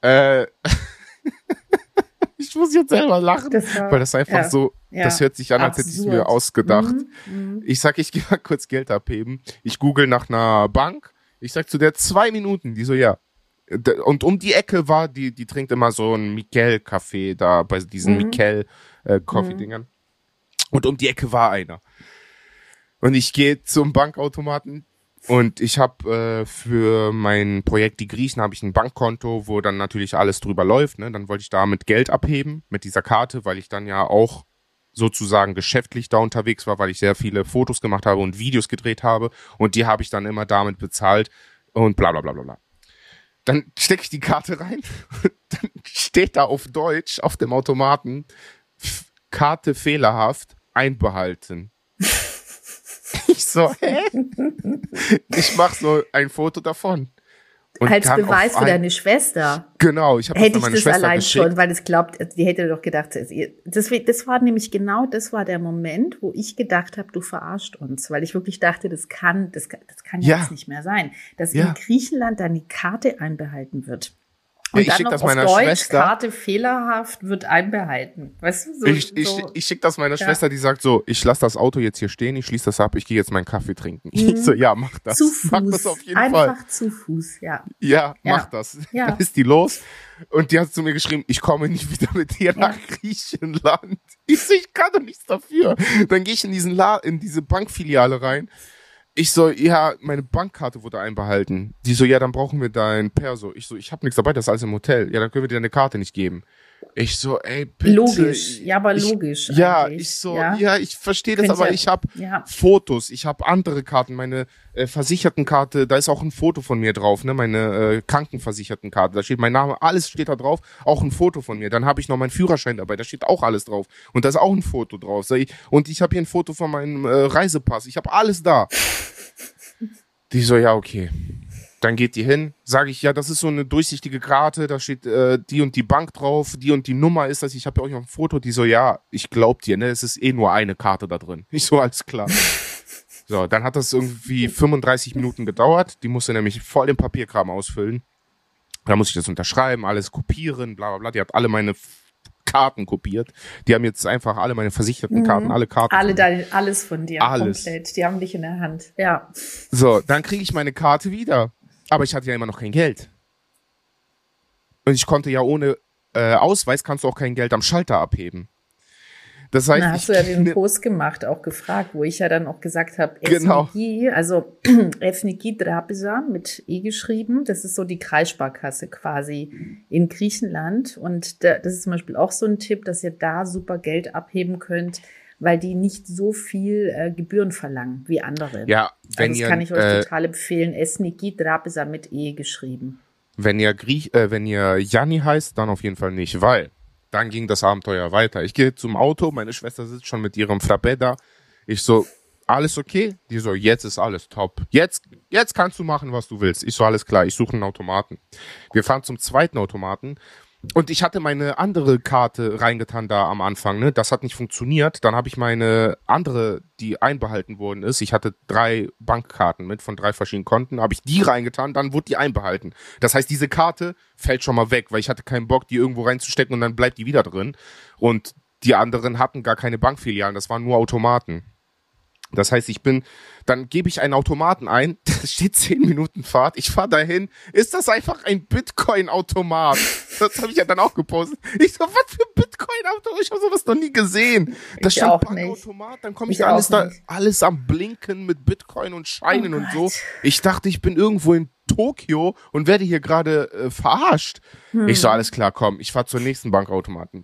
Ich muss jetzt selber lachen, weil das einfach so, das hört sich an, als hätte ich es mir ausgedacht. Ich sag, ich gehe mal kurz Geld abheben. Ich google nach einer Bank. Ich sag zu der 2 Minuten. Die so, ja. Und um die Ecke war, die trinkt immer so ein Mikel-Kaffee da bei diesen Mikel-Coffee-Dingern. Und um die Ecke war einer. Und ich gehe zum Bankautomaten. Und ich habe für mein Projekt Die Griechen habe ich ein Bankkonto, wo dann natürlich alles drüber läuft. Ne? Dann wollte ich damit Geld abheben mit dieser Karte, weil ich dann ja auch sozusagen geschäftlich da unterwegs war, weil ich sehr viele Fotos gemacht habe und Videos gedreht habe und die habe ich dann immer damit bezahlt und bla bla bla bla bla. Dann stecke ich die Karte rein, dann steht da auf Deutsch auf dem Automaten, Karte fehlerhaft, einbehalten. Ich so, hä? Ich mach so ein Foto davon. Und als Beweis für deine Schwester. Genau, ich habe das an meine Schwester allein geschickt. Schon, weil es glaubt, die hätte doch gedacht, das war nämlich genau, das war der Moment, wo ich gedacht habe, du verarscht uns, weil ich wirklich dachte, das kann jetzt nicht mehr sein, dass in Griechenland deine Karte einbehalten wird. Und ich schicke das meiner Schwester. Karte fehlerhaft wird einbehalten. Weißt du, ich schicke das meiner Schwester, die sagt so, ich lasse das Auto jetzt hier stehen, ich schließe das ab, ich gehe jetzt meinen Kaffee trinken. Ich so, ja, mach das. Zu Fuß. Mach das auf jeden Einfach Fall. Einfach zu Fuß, ja. Ja, mach das. Ja. Dann ist die los und die hat zu mir geschrieben, ich komme nicht wieder mit dir nach Griechenland. Ich so, ich kann doch nichts dafür. Dann gehe ich in diese Bankfiliale rein. Ich so, ja, meine Bankkarte wurde einbehalten. Die so, ja, dann brauchen wir dein Perso. Ich so, ich habe nichts dabei, das ist alles im Hotel. Ja, dann können wir dir deine Karte nicht geben. Ich so, ey, bitte. Logisch, ja, aber logisch. Ja, ich so, ja, ich verstehe das, aber ich habe Fotos, ich habe andere Karten, meine Versichertenkarte, da ist auch ein Foto von mir drauf, ne, meine Krankenversichertenkarte, da steht mein Name, alles steht da drauf, auch ein Foto von mir. Dann habe ich noch meinen Führerschein dabei, da steht auch alles drauf und da ist auch ein Foto drauf. Und ich habe hier ein Foto von meinem Reisepass, ich habe alles da. Die so, ja, okay. Dann geht die hin, sage ich, ja, das ist so eine durchsichtige Karte, da steht die und die Bank drauf, die und die Nummer ist das, ich habe ja auch noch ein Foto, die so, ja, ich glaub dir, ne, es ist eh nur eine Karte da drin. Ich so, alles klar. So, dann hat das irgendwie 35 Minuten gedauert, die musste nämlich voll den Papierkram ausfüllen. Da musste ich das unterschreiben, alles kopieren, bla bla bla, die hat alle meine Karten kopiert. Die haben jetzt einfach alle meine versicherten Karten, alle Karten. Alles von dir, alles. Komplett. Die haben dich in der Hand, ja. So, dann kriege ich meine Karte wieder. Aber ich hatte ja immer noch kein Geld. Und ich konnte ja ohne Ausweis, kannst du auch kein Geld am Schalter abheben. Das heißt, hast du ja den Post gemacht, auch gefragt, wo ich ja dann auch gesagt habe, genau. also Ethniki Trapeza mit E geschrieben, das ist so die Kreissparkasse quasi in Griechenland. Und das ist zum Beispiel auch so ein Tipp, dass ihr da super Geld abheben könnt, weil die nicht so viel Gebühren verlangen wie andere. Ja, wenn das ihr, kann ich euch total empfehlen. Ethniki Trapeza mit E geschrieben. Wenn ihr Gianni heißt, dann auf jeden Fall nicht, weil dann ging das Abenteuer weiter. Ich gehe zum Auto, meine Schwester sitzt schon mit ihrem Frappé da. Ich so, alles okay? Die so, jetzt ist alles top. Jetzt kannst du machen, was du willst. Ich so, alles klar, ich suche einen Automaten. Wir fahren zum zweiten Automaten. Und ich hatte meine andere Karte reingetan da am Anfang, ne? Das hat nicht funktioniert. Dann habe ich meine andere, die einbehalten worden ist. Ich hatte 3 Bankkarten mit von 3 verschiedenen Konten. Habe ich die reingetan, dann wurde die einbehalten. Das heißt, diese Karte fällt schon mal weg, weil ich hatte keinen Bock, die irgendwo reinzustecken und dann bleibt die wieder drin. Und die anderen hatten gar keine Bankfilialen, das waren nur Automaten. Das heißt, dann gebe ich einen Automaten ein, da steht 10 Minuten Fahrt, ich fahre dahin, ist das einfach ein Bitcoin-Automat? Das habe ich ja dann auch gepostet. Ich so, was für ein Bitcoin-Automat? Ich habe sowas noch nie gesehen. Da stand Bankautomat, dann komme ich da alles am Blinken mit Bitcoin und Scheinen und so. Ich dachte, ich bin irgendwo in Tokio und werde hier gerade verarscht. Ich so, alles klar, komm, ich fahre zur nächsten Bankautomaten.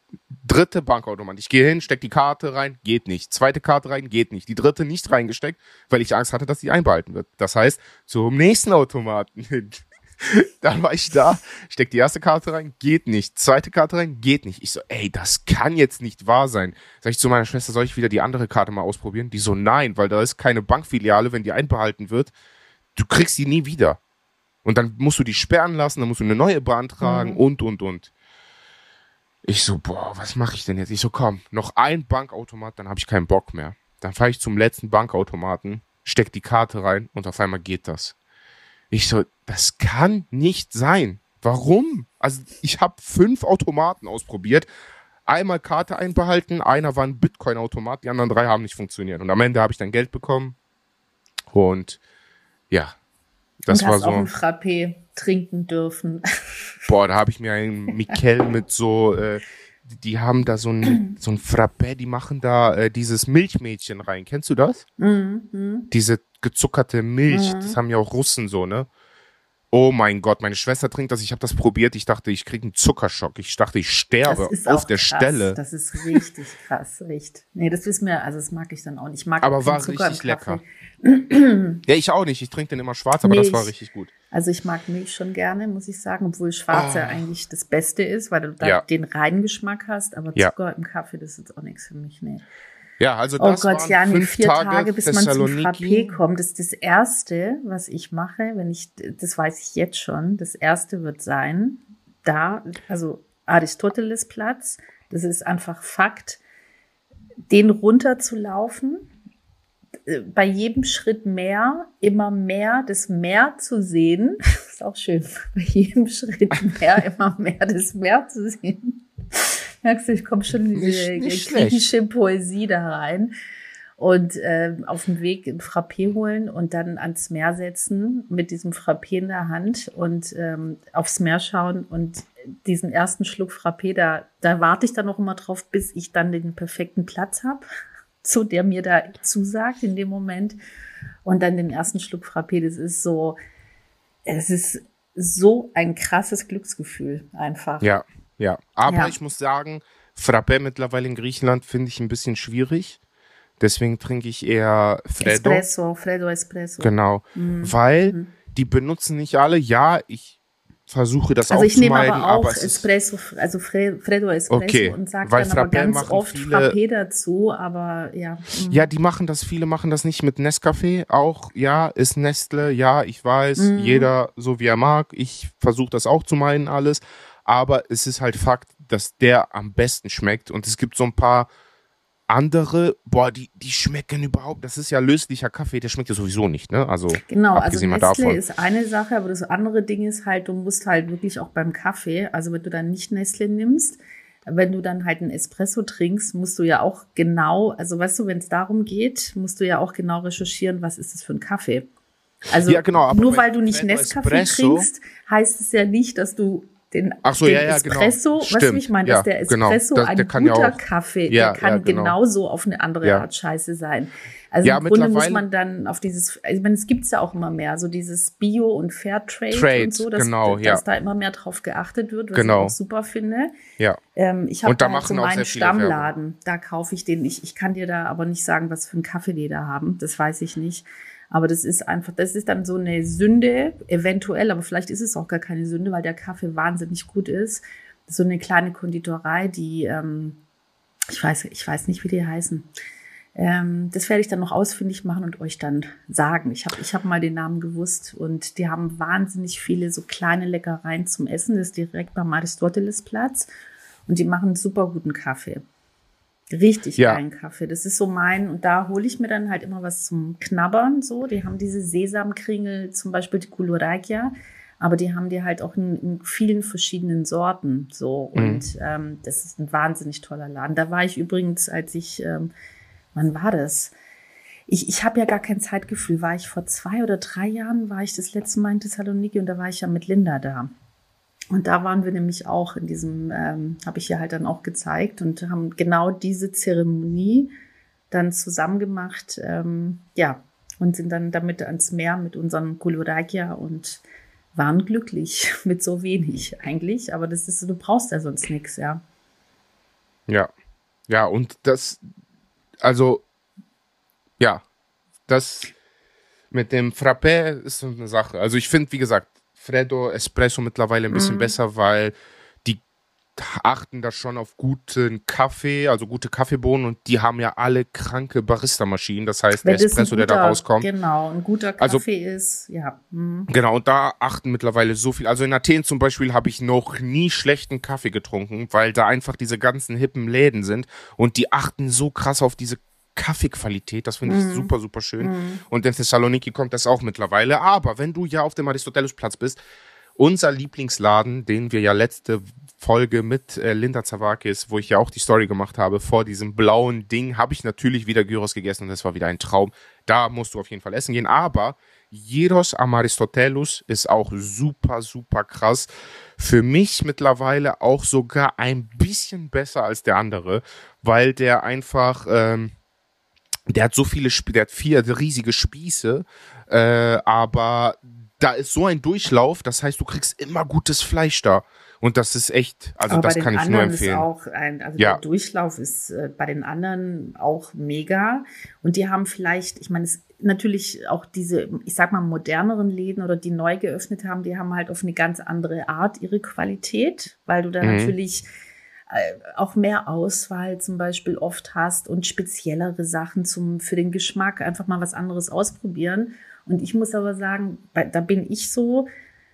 3. Bankautomat. Ich gehe hin, steck die Karte rein, geht nicht. 2. Karte rein, geht nicht. Die 3. nicht reingesteckt, weil ich Angst hatte, dass die einbehalten wird. Das heißt, zum nächsten Automaten hin. Dann war ich da, steck die 1. Karte rein, geht nicht. 2. Karte rein, geht nicht. Ich so, ey, das kann jetzt nicht wahr sein. Sag ich zu meiner Schwester, soll ich wieder die andere Karte mal ausprobieren? Die so, nein, weil da ist keine Bankfiliale, wenn die einbehalten wird. Du kriegst die nie wieder. Und dann musst du die sperren lassen, dann musst du eine neue beantragen und. Ich so, boah, was mache ich denn jetzt? Ich so, komm, noch ein Bankautomat, dann habe ich keinen Bock mehr. Dann fahre ich zum letzten Bankautomaten, steck die Karte rein und auf einmal geht das. Ich so, das kann nicht sein. Warum? Also ich habe 5 Automaten ausprobiert. Einmal Karte einbehalten, einer war ein Bitcoin-Automat, die anderen 3 haben nicht funktioniert. Und am Ende habe ich dann Geld bekommen. Und ja, das war so. Und hast auch ein Frappé trinken dürfen. Boah, da habe ich mir einen Mikel mit so, die haben da so ein Frappé, die machen da dieses Milchmädchen rein. Kennst du das? Mhm. Diese gezuckerte Milch, das haben ja auch Russen so, ne? Oh mein Gott, meine Schwester trinkt das. Ich habe das probiert. Ich dachte, ich kriege einen Zuckerschock. Ich dachte, ich sterbe auf der Stelle. Das ist richtig krass, richtig. Nee, das ist mir, also das mag ich dann auch nicht. Ich mag aber war Zucker richtig lecker. Ja, ich auch nicht. Ich trinke den immer schwarz, aber das war richtig gut. Also ich mag Milch schon gerne, muss ich sagen, obwohl schwarz ja eigentlich das Beste ist, weil du da den reinen Geschmack hast. Aber Zucker im Kaffee, das ist jetzt auch nichts für mich, nee. Ja, also das Gott, waren 5 4 Tage, bis man zum Frappé kommt. Das ist das Erste, was ich mache, das weiß ich jetzt schon, das Erste wird sein, also Aristotelesplatz, das ist einfach Fakt, den runterzulaufen, bei jedem Schritt mehr, immer mehr das Meer zu sehen, ist auch schön, bei jedem Schritt mehr, immer mehr das Meer zu sehen. Merkst du, ich komme schon in diese griechische Poesie da rein und auf dem Weg ein Frappé holen und dann ans Meer setzen mit diesem Frappé in der Hand und aufs Meer schauen und diesen ersten Schluck Frappé, da warte ich dann noch immer drauf, bis ich dann den perfekten Platz habe, so der mir da zusagt in dem Moment und dann den ersten Schluck Frappé, es ist so ein krasses Glücksgefühl einfach. Ja, aber ich muss sagen, Frappé mittlerweile in Griechenland finde ich ein bisschen schwierig. Deswegen trinke ich eher Freddo Espresso. Genau, weil die benutzen nicht alle. Ja, ich versuche das auch zu meiden. Also ich nehme aber auch Espresso, also Freddo Espresso und sage dann aber ganz oft Frappé dazu, aber ja. Ja, viele machen das nicht mit Nescafé auch. Ja, ist Nestle, ja, ich weiß, jeder so wie er mag. Ich versuche das auch zu meiden alles. Aber es ist halt Fakt, dass der am besten schmeckt. Und es gibt so ein paar andere, die schmecken überhaupt. Das ist ja löslicher Kaffee, der schmeckt ja sowieso nicht, ne? Also genau, also Nestle ist eine Sache, aber das andere Ding ist halt, du musst halt wirklich auch beim Kaffee, also wenn du dann nicht Nestle nimmst, wenn du dann halt einen Espresso trinkst, musst du ja auch genau, also weißt du, wenn es darum geht, musst du ja auch genau recherchieren, was ist das für ein Kaffee. Also ja, genau, aber nur weil du nicht Nescafé trinkst, heißt es ja nicht, dass du den Espresso, genau. Weißt du, wie ich meine, dass der Espresso ein guter Kaffee, der kann genauso auf eine andere Art scheiße sein. Also im Grunde muss man dann auf dieses, ich meine, es gibt's ja auch immer mehr, so dieses Bio- und Fairtrade und so, dass da immer mehr drauf geachtet wird, was ich auch super finde. Ja. Ich habe da so meinen Stammladen, da kaufe ich den. Ich kann dir da aber nicht sagen, was für einen Kaffee die da haben, das weiß ich nicht. Aber das ist dann so eine Sünde, eventuell, aber vielleicht ist es auch gar keine Sünde, weil der Kaffee wahnsinnig gut ist. Das ist so eine kleine Konditorei, die, ich weiß nicht, wie die heißen. Das werde ich dann noch ausfindig machen und euch dann sagen. Ich hab mal den Namen gewusst und die haben wahnsinnig viele so kleine Leckereien zum Essen. Das ist direkt beim Aristotelesplatz und die machen einen super guten Kaffee. Richtig geilen Kaffee. Das ist so und da hole ich mir dann halt immer was zum Knabbern, so. Die haben diese Sesamkringel, zum Beispiel die Koulourekia, aber die haben die halt auch in vielen verschiedenen Sorten, so. Und das ist ein wahnsinnig toller Laden. Da war ich übrigens, als ich, wann war das? Ich habe ja gar kein Zeitgefühl. War ich vor 2 oder 3 Jahren, war ich das letzte Mal in Thessaloniki und da war ich ja mit Linda da. Und da waren wir nämlich auch in diesem, habe ich ja halt dann auch gezeigt und haben genau diese Zeremonie dann zusammen gemacht, und sind dann damit ans Meer mit unserem Koulourekia und waren glücklich mit so wenig eigentlich. Aber das ist, du brauchst ja sonst nichts, ja. Ja, und das, also, das mit dem Frappé ist so eine Sache. Also ich finde, wie gesagt, Freddo Espresso mittlerweile ein bisschen besser, weil die achten da schon auf guten Kaffee, also gute Kaffeebohnen und die haben ja alle kranke Barista-Maschinen, das heißt, der Espresso, der da rauskommt. Genau, ein guter Kaffee ist, ja. Genau, und da achten mittlerweile so viel. Also in Athen zum Beispiel habe ich noch nie schlechten Kaffee getrunken, weil da einfach diese ganzen hippen Läden sind und die achten so krass auf diese Kaffeequalität, das finde ich super, super schön. Und in Thessaloniki kommt das auch mittlerweile. Aber wenn du ja auf dem Aristotelesplatz bist, unser Lieblingsladen, den wir ja letzte Folge mit Linda Zavakis, wo ich ja auch die Story gemacht habe, vor diesem blauen Ding, habe ich natürlich wieder Gyros gegessen und das war wieder ein Traum. Da musst du auf jeden Fall essen gehen. Aber Gyros am Aristotelos ist auch super, super krass. Für mich mittlerweile auch sogar ein bisschen besser als der andere, weil der einfach... der hat so viele, der hat 4 riesige Spieße, aber da ist so ein Durchlauf, das heißt, du kriegst immer gutes Fleisch da. Und das ist echt, also das kann ich nur empfehlen. Der Durchlauf ist bei den anderen auch mega. Und die haben vielleicht, ich meine, es natürlich auch diese, ich sag mal, moderneren Läden oder die neu geöffnet haben, die haben halt auf eine ganz andere Art ihre Qualität, weil du da natürlich auch mehr Auswahl zum Beispiel oft hast und speziellere Sachen für den Geschmack, einfach mal was anderes ausprobieren. Und ich muss aber sagen, da bin ich so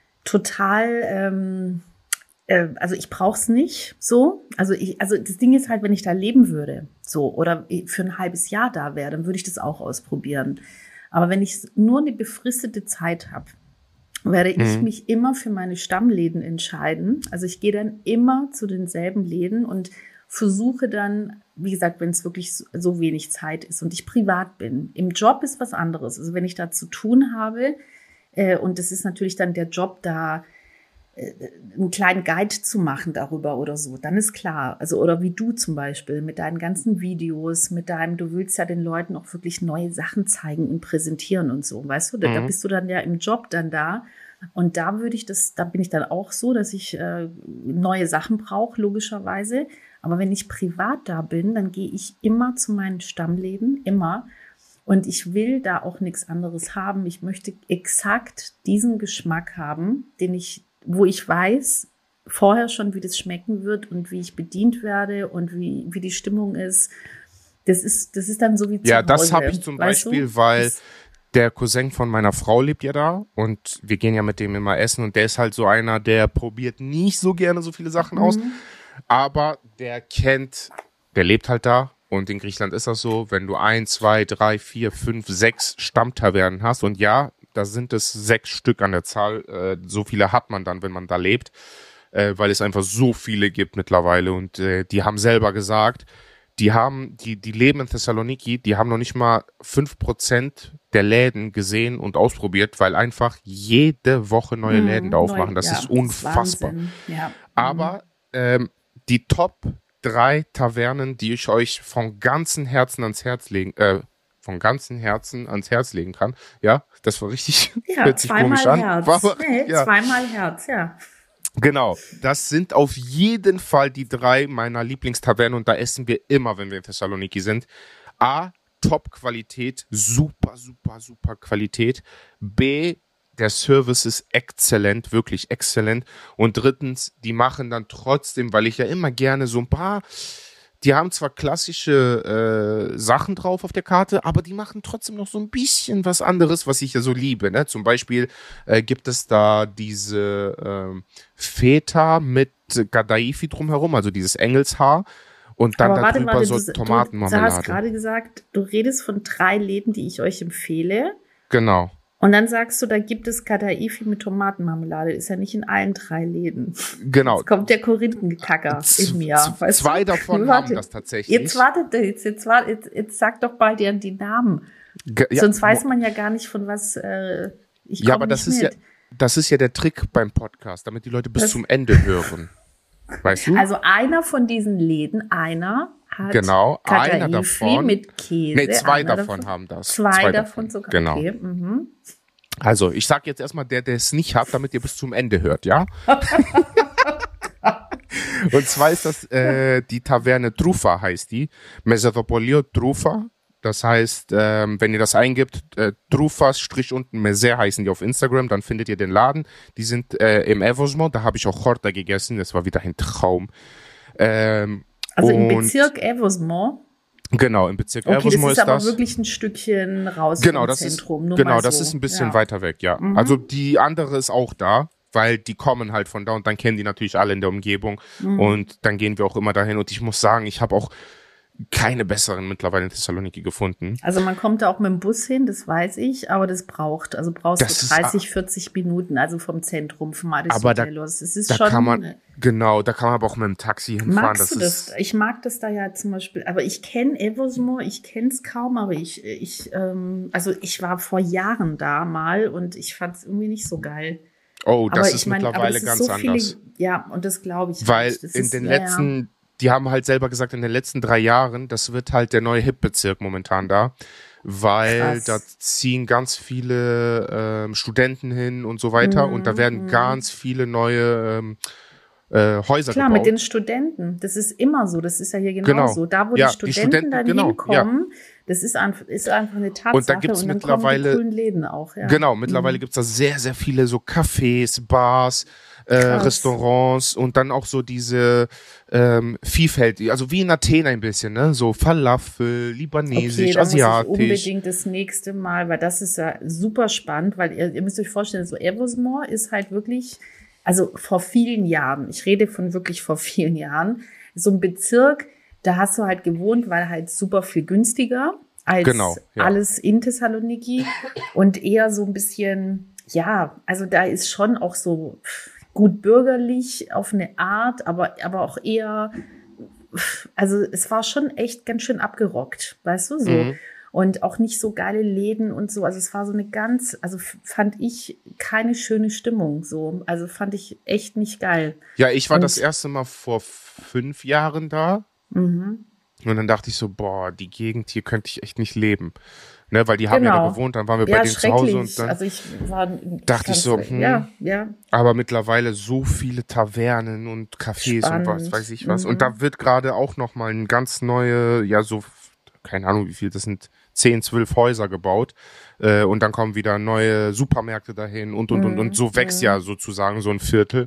total, also ich brauche es nicht so. Also das Ding ist halt, wenn ich da leben würde, so, oder für ein halbes Jahr da wäre, dann würde ich das auch ausprobieren. Aber wenn ich nur eine befristete Zeit habe, werde ich mich immer für meine Stammläden entscheiden. Also ich gehe dann immer zu denselben Läden und versuche dann, wie gesagt, wenn es wirklich so wenig Zeit ist und ich privat bin. Im Job ist was anderes. Also wenn ich da zu tun habe, und das ist natürlich dann der Job, da einen kleinen Guide zu machen darüber oder so, dann ist klar. Also, oder wie du zum Beispiel mit deinen ganzen Videos, du willst ja den Leuten auch wirklich neue Sachen zeigen und präsentieren und so, weißt du? Da bist du dann ja im Job dann da. Und da bin ich dann auch so, dass ich neue Sachen brauche, logischerweise. Aber wenn ich privat da bin, dann gehe ich immer zu meinen Stammläden, immer. Und ich will da auch nichts anderes haben. Ich möchte exakt diesen Geschmack haben, wo ich weiß vorher schon, wie das schmecken wird und wie ich bedient werde und wie die Stimmung ist. Das ist dann so wie zu Hause. Ja, das habe ich zum Beispiel, weil der Cousin von meiner Frau lebt ja da und wir gehen ja mit dem immer essen und der ist halt so einer, der probiert nicht so gerne so viele Sachen aus, aber der lebt halt da und in Griechenland ist das so, wenn du 1, 2, 3, 4, 5, 6 Stammtavernen hast und ja, da sind es 6 Stück an der Zahl. So viele hat man dann, wenn man da lebt, weil es einfach so viele gibt mittlerweile. Und die haben selber gesagt, die leben in Thessaloniki, die haben noch nicht mal 5% der Läden gesehen und ausprobiert, weil einfach jede Woche neue Läden da aufmachen. Das ist unfassbar. Ja. Aber die Top 3 Tavernen, die ich euch von ganzem Herzen ans Herz legen kann. Ja, das war richtig. Ja, hört sich komisch an. Zweimal Herz, ja. Genau, das sind auf jeden Fall die 3 meiner Lieblingstavernen und da essen wir immer, wenn wir in Thessaloniki sind. A, Top-Qualität, super, super, super Qualität. B, der Service ist exzellent, wirklich exzellent. Und drittens, die machen dann trotzdem, weil ich ja immer gerne so ein paar... Die haben zwar klassische Sachen drauf auf der Karte, aber die machen trotzdem noch so ein bisschen was anderes, was ich ja so liebe. Ne? Zum Beispiel gibt es da diese Feta mit Kadaifi drumherum, also dieses Engelshaar. Und dann darüber so Tomatenmarmelade. Du hast gerade gesagt, du redest von 3 Läden, die ich euch empfehle. Genau. Und dann sagst du, da gibt es Kadaifi mit Tomatenmarmelade. Ist ja nicht in allen 3 Läden. Genau. Jetzt kommt der Korinthenkacker in mir. 2 davon haben das tatsächlich. Jetzt sag doch bald die Namen. Sonst weiß man ja gar nicht, von was ich komme. Ja, aber das ist ja der Trick beim Podcast, damit die Leute bis zum Ende hören. Weißt du? Also einer von diesen Läden, hat einer davon mit Käse. Nee, 2 davon haben das. 2 davon sogar. Genau. Okay. Also, ich sag jetzt erstmal der es nicht hat, damit ihr bis zum Ende hört, ja? Und zwar ist das die Taverne Trufa heißt die. Mesotopolio Trufa. Das heißt, wenn ihr das eingibt, Trufas-Meser heißen die auf Instagram, dann findet ihr den Laden. Die sind im Evosmo, da habe ich auch Horta gegessen, das war wieder ein Traum. Also im Bezirk Evosmo? Genau, im Bezirk Evosmo ist das. Das ist aber wirklich ein Stückchen raus vom Zentrum. Das ist ein bisschen weiter weg, ja. Also die andere ist auch da, weil die kommen halt von da und dann kennen die natürlich alle in der Umgebung. Und dann gehen wir auch immer dahin. Und ich muss sagen, ich habe auch keine besseren mittlerweile in Thessaloniki gefunden. Also man kommt da auch mit dem Bus hin, das weiß ich, aber brauchst du 30, 40 Minuten, also vom Zentrum, vom Aristotelos. Da kann man aber auch mit dem Taxi hinfahren. Magst du das? Ich mag das da ja zum Beispiel, aber ich kenne Evosmo, ich kenne es kaum, aber ich war vor Jahren da mal und ich fand es irgendwie nicht so geil. Oh, das ist mittlerweile ganz anders. Ja, und das glaube ich. Weil in den letzten die haben halt selber gesagt, in den letzten 3 Jahren, das wird halt der neue Hip-Bezirk momentan da, weil da ziehen ganz viele Studenten hin und so weiter und da werden ganz viele neue Häuser Klar, gebaut. mit den Studenten. Das ist immer so. Das ist ja hier genauso. Da, wo die Studenten dann hinkommen, das ist einfach eine Tatsache. Und da gibt's mittlerweile kommen die coolen Läden auch. Ja. Genau, mittlerweile gibt's da sehr, sehr viele so Cafés, Bars, Restaurants und dann auch so diese Vielfalt, also wie in Athen ein bisschen, ne? So Falafel, libanesisch, asiatisch. Muss ich unbedingt das nächste Mal, weil das ist ja super spannend, weil ihr müsst euch vorstellen, so Evosmore ist halt wirklich, also vor vielen Jahren, ich rede von wirklich vor vielen Jahren, so ein Bezirk, da hast du halt gewohnt, weil halt super viel günstiger als alles in Thessaloniki und eher so ein bisschen, ja, also da ist schon auch so gut bürgerlich auf eine Art, aber auch eher, also es war schon echt ganz schön abgerockt, weißt du, so. Und auch nicht so geile Läden und so. Also es war so eine also fand ich keine schöne Stimmung so. Also fand ich echt nicht geil. Ja, ich war das erste Mal vor 5 Jahren da. Und dann dachte ich so, boah, die Gegend hier könnte ich echt nicht leben. Ne, weil die haben ja da gewohnt, dann waren wir bei denen zu Hause und dann dachte ich so, aber mittlerweile so viele Tavernen und Cafés und was weiß ich was. Und da wird gerade auch nochmal ein ganz neue, ja so, keine Ahnung wie viel, das sind 10, 12 Häuser gebaut und dann kommen wieder neue Supermärkte dahin und so wächst ja sozusagen so ein Viertel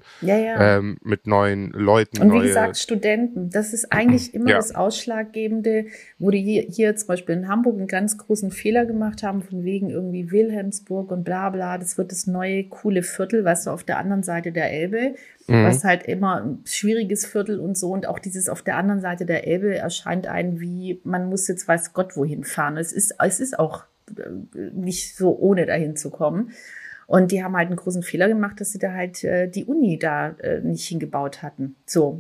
mit neuen Leuten. Und wie gesagt, Studenten, das ist eigentlich immer das Ausschlaggebende, wo die hier zum Beispiel in Hamburg einen ganz großen Fehler gemacht haben, von wegen irgendwie Wilhelmsburg und bla bla, das wird das neue coole Viertel, weißt du, auf der anderen Seite der Elbe, was halt immer ein schwieriges Viertel und so und auch dieses auf der anderen Seite der Elbe erscheint einem wie, man muss jetzt weiß Gott wohin fahren. Es ist auch nicht so ohne dahin zu kommen. Und die haben halt einen großen Fehler gemacht, dass sie da halt die Uni da nicht hingebaut hatten. So.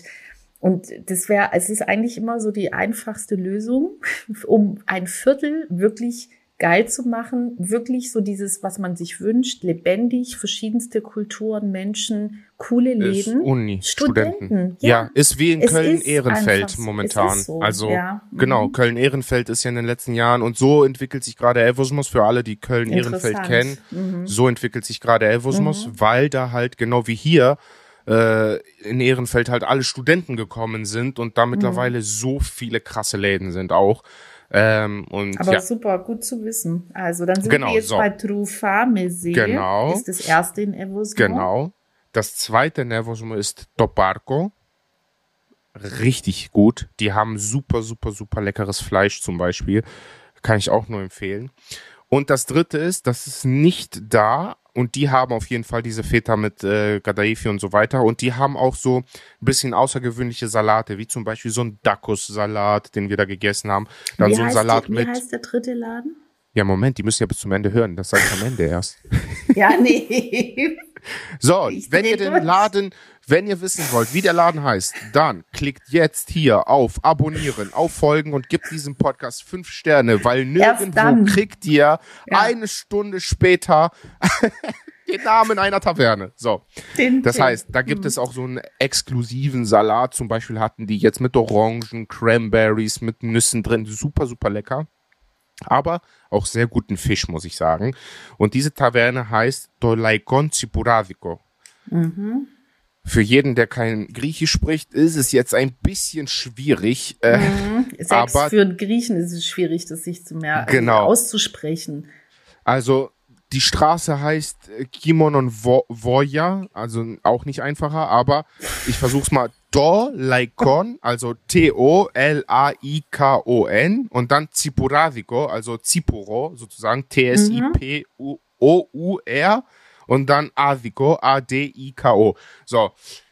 Und es ist eigentlich immer so die einfachste Lösung, um ein Viertel wirklich geil zu machen, wirklich so dieses, was man sich wünscht, lebendig, verschiedenste Kulturen, Menschen, coole Läden, Uni, Studenten. Ja, ist wie in Köln-Ehrenfeld momentan. So, also genau, Köln-Ehrenfeld ist ja in den letzten Jahren und so entwickelt sich gerade Evosmos, für alle, die Köln-Ehrenfeld kennen, so entwickelt sich gerade Evosmos, weil da halt genau wie hier in Ehrenfeld halt alle Studenten gekommen sind und da mittlerweile so viele krasse Läden sind auch. Aber super, gut zu wissen. Also dann sind wir jetzt bei Trufame-See. Genau. Ist das erste in Evosmo. Genau. Das zweite in Evosmo ist Toparko. Richtig gut. Die haben super, super, super leckeres Fleisch zum Beispiel. Kann ich auch nur empfehlen. Und das dritte ist, das ist nicht da. Und die haben auf jeden Fall diese Feta mit Gaddafi und so weiter. Und die haben auch so ein bisschen außergewöhnliche Salate, wie zum Beispiel so ein Dakos-Salat, den wir da gegessen haben. Dann so ein Salat mit. Wie heißt der dritte Laden? Ja, Moment, die müssen ja bis zum Ende hören. Das sage ich am Ende erst. Ja, nee. So, wenn ihr wissen wollt, wie der Laden heißt, dann klickt jetzt hier auf Abonnieren, auf Folgen und gebt diesem Podcast 5 Sterne, weil nirgendwo kriegt ihr eine Stunde später den Namen einer Taverne. So, das heißt, da gibt es auch so einen exklusiven Salat. Zum Beispiel hatten die jetzt mit Orangen, Cranberries, mit Nüssen drin. Super, super lecker. Aber auch sehr guten Fisch, muss ich sagen. Und diese Taverne heißt Dolaikon Tsipuradiko. Für jeden, der kein Griechisch spricht, ist es jetzt ein bisschen schwierig. Selbst für einen Griechen ist es schwierig, das sich zu merken, auszusprechen. Also die Straße heißt Kimonon Voja, also auch nicht einfacher, aber ich versuch's mal. Dolaikon, also T-O-L-A-I-K-O-N und dann Tsipuradiko, also Tsipuro, sozusagen T-S-I-P-O-U-R und dann Adiko, A-D-I-K-O. So,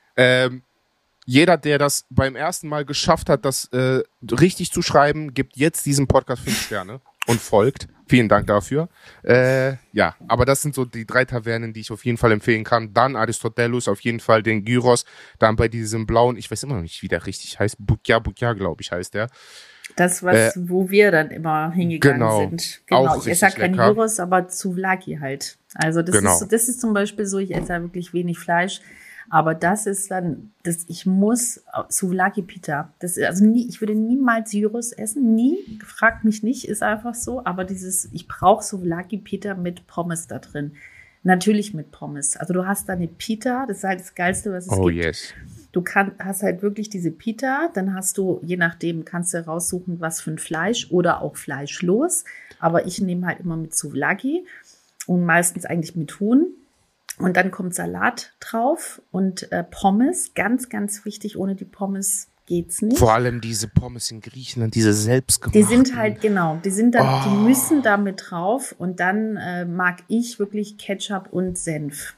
jeder, der das beim ersten Mal geschafft hat, das richtig zu schreiben, gibt jetzt diesem Podcast 5 Sterne und folgt. Vielen Dank dafür. Ja, aber das sind so die 3 Tavernen, die ich auf jeden Fall empfehlen kann. Dann Aristoteles, auf jeden Fall den Gyros. Dann bei diesem blauen, ich weiß immer noch nicht, wie der richtig heißt. Bukya, glaube ich, heißt der. Das, wo wir dann immer hingegangen sind. Genau, ich esse ja kein Gyros, aber Souvlaki halt. Also das ist zum Beispiel so, ich esse ja wirklich wenig Fleisch. Aber das ist dann, ich muss Souvlaki Pita. Ich würde niemals Gyros essen, nie. Fragt mich nicht, ist einfach so. Aber ich brauche Souvlaki Pita mit Pommes da drin. Natürlich mit Pommes. Also du hast da eine Pita, das ist halt das Geilste, was es gibt. Oh yes. Du hast halt wirklich diese Pita, dann hast du, je nachdem, kannst du raussuchen, was für ein Fleisch oder auch fleischlos. Aber ich nehme halt immer mit Souvlaki und meistens eigentlich mit Huhn. Und dann kommt Salat drauf und Pommes, ganz, ganz wichtig, ohne die Pommes geht's nicht. Vor allem diese Pommes in Griechenland, diese selbstgemachten. Die sind halt, genau, die müssen da mit drauf und dann mag ich wirklich Ketchup und Senf.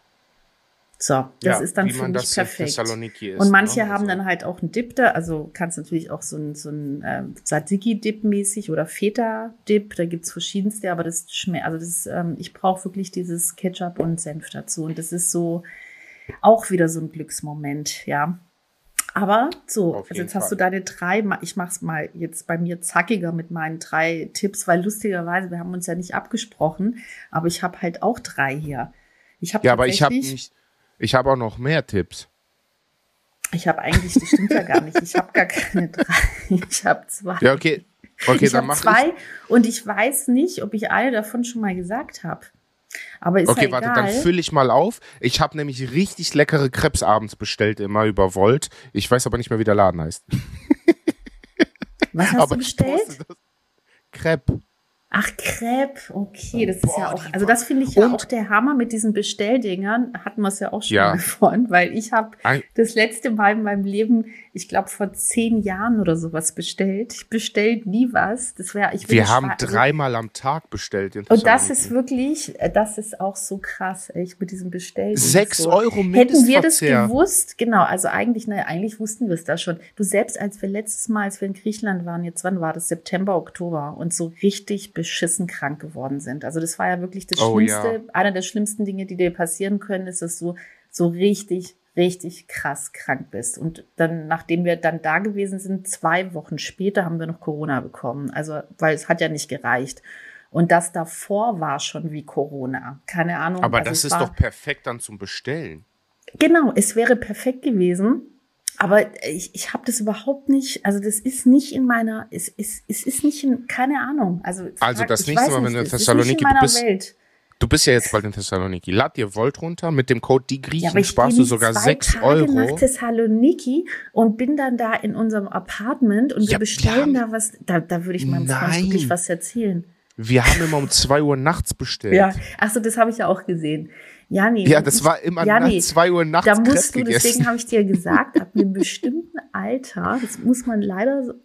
So, das ist dann für mich perfekt. Und manche haben dann halt auch einen Dip da, also kannst natürlich auch so ein Tzatziki-Dip mäßig oder Feta-Dip, da gibt's verschiedenste, aber das schmeckt, ich brauche wirklich dieses Ketchup und Senf dazu und das ist so auch wieder so ein Glücksmoment, ja. Aber so, also jetzt hast du deine 3, ich mach's mal jetzt bei mir zackiger mit meinen 3 Tipps, weil lustigerweise, wir haben uns ja nicht abgesprochen, aber ich habe halt auch 3 hier. Aber ich habe auch noch mehr Tipps. Ich habe eigentlich, das stimmt ja gar nicht, ich habe gar keine 3, ich habe 2. Ja, okay, dann mach ich. 2 und ich weiß nicht, ob ich eine davon schon mal gesagt habe. Aber ist okay, ja warte, egal. dann fülle ich mal auf. Ich habe nämlich richtig leckere Crepes abends bestellt, immer über Volt. Ich weiß aber nicht mehr, wie der Laden heißt. Was hast du bestellt? Crepe. Ach, Crepe, okay, das ist ja auch, also das finde ich ja auch der Hammer mit diesen Bestelldingern, hatten wir es ja auch schon mal vorhin, weil ich habe das letzte Mal in meinem Leben, ich glaube vor 10 Jahren oder sowas bestellt. Ich bestelle nie was. Wir haben 3-mal am Tag bestellt. Und das ist wirklich, das ist auch so krass, echt, mit diesem Bestellen. 6 so. Euro Mindestverzehr. Hätten wir das gewusst, genau, also eigentlich wussten wir es da schon. Du selbst, als wir in Griechenland waren, jetzt wann war das? September, Oktober und so richtig beschissen krank geworden sind. Also das war ja wirklich das Schlimmste. Ja. Einer der schlimmsten Dinge, die dir passieren können, ist, dass du so richtig, richtig krass krank bist. Und dann, nachdem wir dann da gewesen sind, 2 Wochen später haben wir noch Corona bekommen. Also, weil es hat ja nicht gereicht. Und das davor war schon wie Corona. Keine Ahnung. Aber das ist doch perfekt dann zum Bestellen. Genau, es wäre perfekt gewesen. Aber ich habe das überhaupt nicht, also das ist nicht in meiner, es ist nicht in, keine Ahnung. Also das nächste Mal, wenn du in Thessaloniki bist, du bist ja jetzt bald in Thessaloniki, lad dir Volt runter, mit dem Code die Griechen sparst du sogar 6 Euro. Ich gehe nach Thessaloniki und bin dann da in unserem Apartment und wir bestellen da was, da würde ich meinem Freund wirklich was erzählen. Wir haben immer um 2 Uhr nachts bestellt. Ja, achso, das habe ich ja auch gesehen. Ja, nee. Ja, das war immer 2 Uhr nachts. Da musst du, deswegen habe ich dir gesagt, ab einem bestimmten Alter, das muss man leider,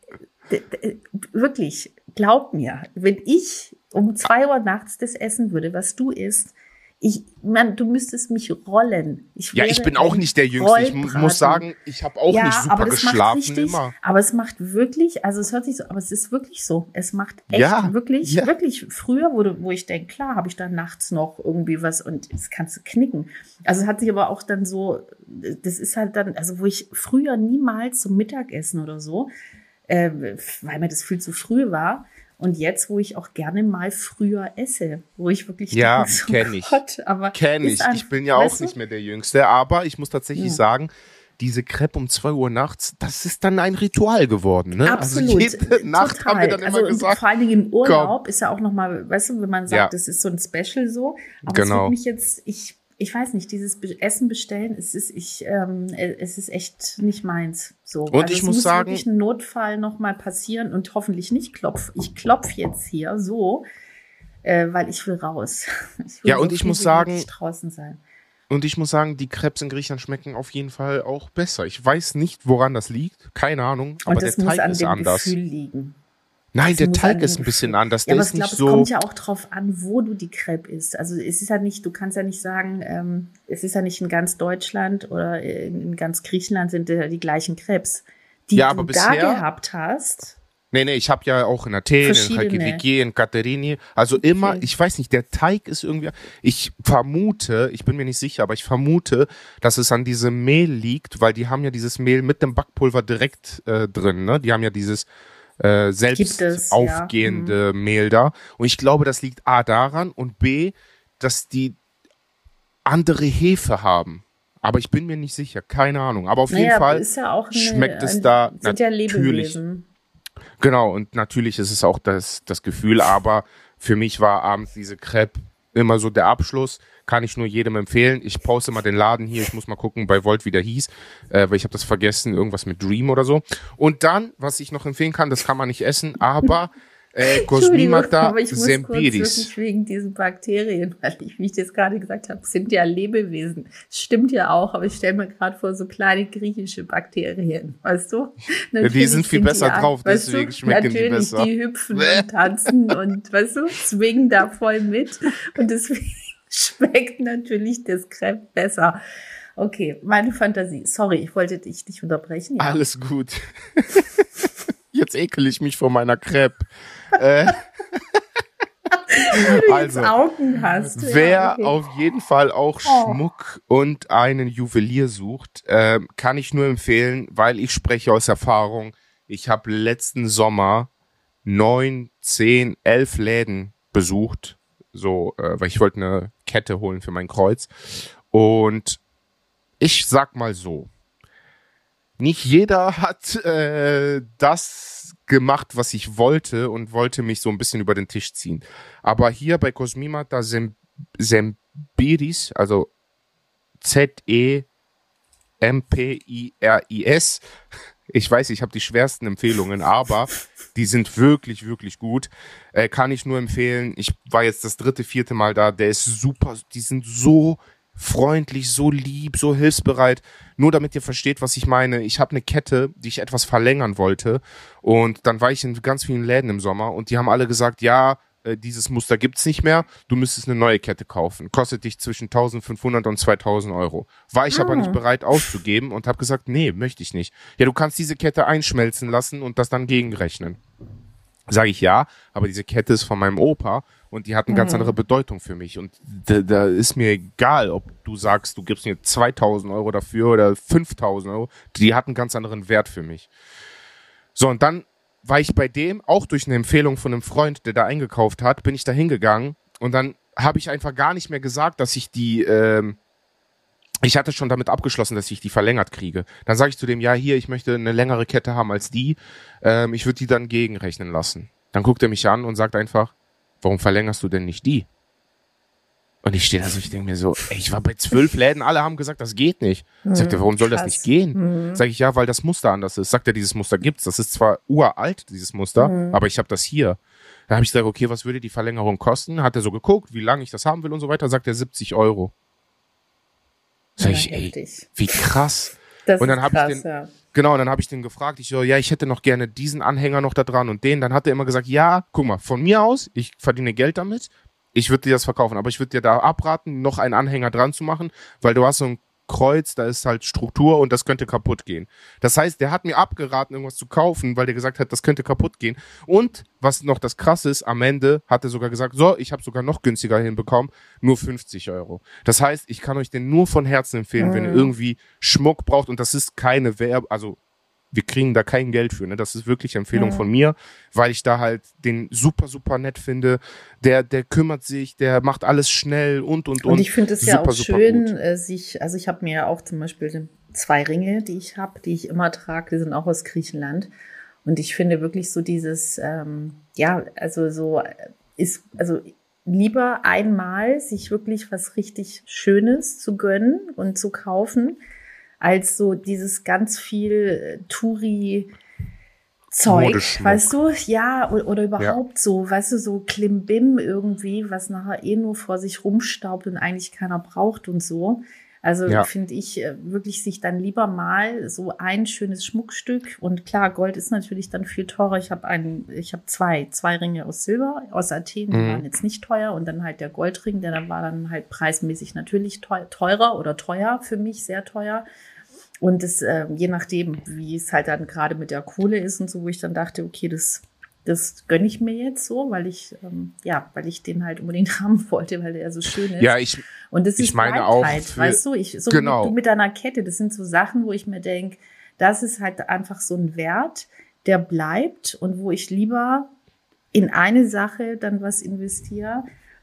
wirklich, glaub mir, wenn ich um 2 Uhr nachts das essen würde, was du isst, du müsstest mich rollen. Ich bin auch nicht der Jüngste. Ich muss sagen, ich habe auch nicht super geschlafen immer. Aber es macht wirklich, also es hört sich so, aber es ist wirklich so. Es macht echt wirklich früher, wo ich denke, klar, habe ich dann nachts noch irgendwie was und das kannst du knicken. Also es hat sich aber auch dann so, das ist halt dann, also wo ich früher niemals zum Mittagessen oder so, weil mir das viel zu früh war. Und jetzt, wo ich auch gerne mal früher esse, wo ich wirklich denke, kenn ich. Ich bin ja auch nicht mehr der Jüngste, aber ich muss tatsächlich sagen, diese Crepe um 2 Uhr nachts, das ist dann ein Ritual geworden, ne? Absolut. Also jede Nacht haben wir dann immer gesagt. Vor allen Dingen im Urlaub ist ja auch nochmal, weißt du, wenn man sagt, das ist so ein Special so. Aber es wird mich jetzt, ich weiß nicht, dieses Essen bestellen, es ist echt nicht meins. So. Und also ich muss sagen, wirklich ein Notfall nochmal passieren und hoffentlich nicht ich klopf jetzt hier so, weil ich will raus. Ich muss sagen, draußen sein. Und ich muss sagen, die Crepes in Griechenland schmecken auf jeden Fall auch besser. Ich weiß nicht, woran das liegt, keine Ahnung, aber der Teig ist anders. Und das muss an dem Gefühl liegen. Nein, der Teig ist ein bisschen anders. Ja, aber ich glaube, es kommt ja auch drauf an, wo du die Crepe isst. Also es ist ja nicht, du kannst ja nicht sagen, es ist ja nicht in ganz Deutschland oder in ganz Griechenland sind ja die gleichen Crepes, die du da gehabt hast. Nee, ich habe ja auch in Athen, in Chalkidiki, in Katerini, also immer, ich weiß nicht, der Teig ist irgendwie, ich bin mir nicht sicher, aber ich vermute, dass es an diesem Mehl liegt, weil die haben ja dieses Mehl mit dem Backpulver direkt drin, ne? Die haben ja dieses selbst aufgehende Mehl da. Und ich glaube, das liegt A daran und B, dass die andere Hefe haben. Aber ich bin mir nicht sicher, keine Ahnung. Aber auf jeden Fall ist ja auch schmeckt es da sind ja natürlich. Lebewesen. Genau, und natürlich ist es auch das Gefühl, aber für mich war abends diese Crepe immer so der Abschluss. Kann ich nur jedem empfehlen. Ich poste mal den Laden hier. Ich muss mal gucken bei Volt, wie der hieß, weil ich habe das vergessen, irgendwas mit Dream oder so. Und dann, was ich noch empfehlen kann, das kann man nicht essen, aber Cosmimata Zempiris. Wirklich wegen diesen Bakterien, weil wie ich das gerade gesagt habe, sind ja Lebewesen. Stimmt ja auch, aber ich stelle mir gerade vor, so kleine griechische Bakterien, weißt du? Ja, die sind viel besser drauf, deswegen schmecken die besser. Die hüpfen und tanzen und, weißt du, swingen da voll mit und deswegen schmeckt natürlich das Crepe besser. Okay, meine Fantasie. Sorry, ich wollte dich nicht unterbrechen. Ja. Alles gut. Jetzt ekel ich mich vor meiner Crepe. Also, Augen hast. Wer auf jeden Fall auch Schmuck und einen Juwelier sucht, kann ich nur empfehlen, weil ich spreche aus Erfahrung. Ich habe letzten Sommer 9, 10, 11 Läden besucht, so, weil ich wollte eine Kette holen für mein Kreuz. Und ich sag mal so, nicht jeder hat das gemacht, was ich wollte und wollte mich so ein bisschen über den Tisch ziehen. Aber hier bei Cosmimata Zempiris, also Zempiris, ich weiß, ich habe die schwersten Empfehlungen, aber die sind wirklich, wirklich gut. Kann ich nur empfehlen. Ich war jetzt das 3., 4. Mal da. Der ist super. Die sind so freundlich, so lieb, so hilfsbereit. Nur damit ihr versteht, was ich meine. Ich habe eine Kette, die ich etwas verlängern wollte. Und dann war ich in ganz vielen Läden im Sommer und die haben alle gesagt, ja, dieses Muster gibt's nicht mehr. Du müsstest eine neue Kette kaufen. Kostet dich zwischen 1500 und 2000 Euro. War ich aber nicht bereit auszugeben und habe gesagt, nee, möchte ich nicht. Ja, du kannst diese Kette einschmelzen lassen und das dann gegenrechnen. Sage ich ja, aber diese Kette ist von meinem Opa und die hat eine ganz andere Bedeutung für mich. Und da ist mir egal, ob du sagst, du gibst mir 2000 Euro dafür oder 5000 Euro. Die hat einen ganz anderen Wert für mich. So, und dann war ich bei dem, auch durch eine Empfehlung von einem Freund, der da eingekauft hat, bin ich da hingegangen und dann habe ich einfach gar nicht mehr gesagt, dass ich die, ich hatte schon damit abgeschlossen, dass ich die verlängert kriege. Dann sage ich zu dem, ja, hier, ich möchte eine längere Kette haben als die, ich würde die dann gegenrechnen lassen. Dann guckt er mich an und sagt einfach, warum verlängerst du denn nicht die? Und ich stehe da so, ich denke mir so, ey, ich war bei 12 Läden, alle haben gesagt, das geht nicht. Sagt er, warum soll das nicht gehen? Sag ich, ja, weil das Muster anders ist. Sagt er, dieses Muster gibt's. Das ist zwar uralt, dieses Muster, aber ich habe das hier. Da habe ich gesagt, okay, was würde die Verlängerung kosten? Hat er so geguckt, wie lange ich das haben will und so weiter. Sagt er 70 Euro. Sag ich, ey, wie krass. Das und dann habe ich den, genau, und dann habe ich den gefragt, ich so, ja, ich hätte noch gerne diesen Anhänger noch da dran und den. Dann hat er immer gesagt, ja, guck mal, von mir aus, ich verdiene Geld damit. Ich würde dir das verkaufen, aber ich würde dir da abraten, noch einen Anhänger dran zu machen, weil du hast so ein Kreuz, da ist halt Struktur und das könnte kaputt gehen. Das heißt, der hat mir abgeraten, irgendwas zu kaufen, weil der gesagt hat, das könnte kaputt gehen. Und was noch das Krasse ist, am Ende hat er sogar gesagt, so, ich habe sogar noch günstiger hinbekommen, nur 50 Euro. Das heißt, ich kann euch den nur von Herzen empfehlen, wenn ihr irgendwie Schmuck braucht und das ist keine also wir kriegen da kein Geld für, ne? Das ist wirklich Empfehlung von mir, weil ich da halt den super, super nett finde. Der kümmert sich, der macht alles schnell und. Und ich finde es ja auch schön, also ich habe mir ja auch zum Beispiel 2 Ringe, die ich habe, die ich immer trage, die sind auch aus Griechenland. Und ich finde wirklich so dieses, lieber einmal sich wirklich was richtig Schönes zu gönnen und zu kaufen, als so dieses ganz viel Touri-Zeug, weißt du? Ja, oder überhaupt so, weißt du, so Klimbim irgendwie, was nachher nur vor sich rumstaubt und eigentlich keiner braucht und so. Also finde ich wirklich sich dann lieber mal so ein schönes Schmuckstück und klar, Gold ist natürlich dann viel teurer. Ich habe zwei Ringe aus Silber, aus Athen, die waren jetzt nicht teuer und dann halt der Goldring, der war dann halt preismäßig natürlich teurer oder teuer für mich, sehr teuer. Und das, je nachdem, wie es halt dann gerade mit der Kohle ist und so, wo ich dann dachte, okay, das gönne ich mir jetzt so, weil ich den halt unbedingt haben wollte, weil der ja so schön ist. Ja, und das ist meine auch, weißt du, genau. Du mit deiner Kette, das sind so Sachen, wo ich mir denke, das ist halt einfach so ein Wert, der bleibt und wo ich lieber in eine Sache dann was investiere,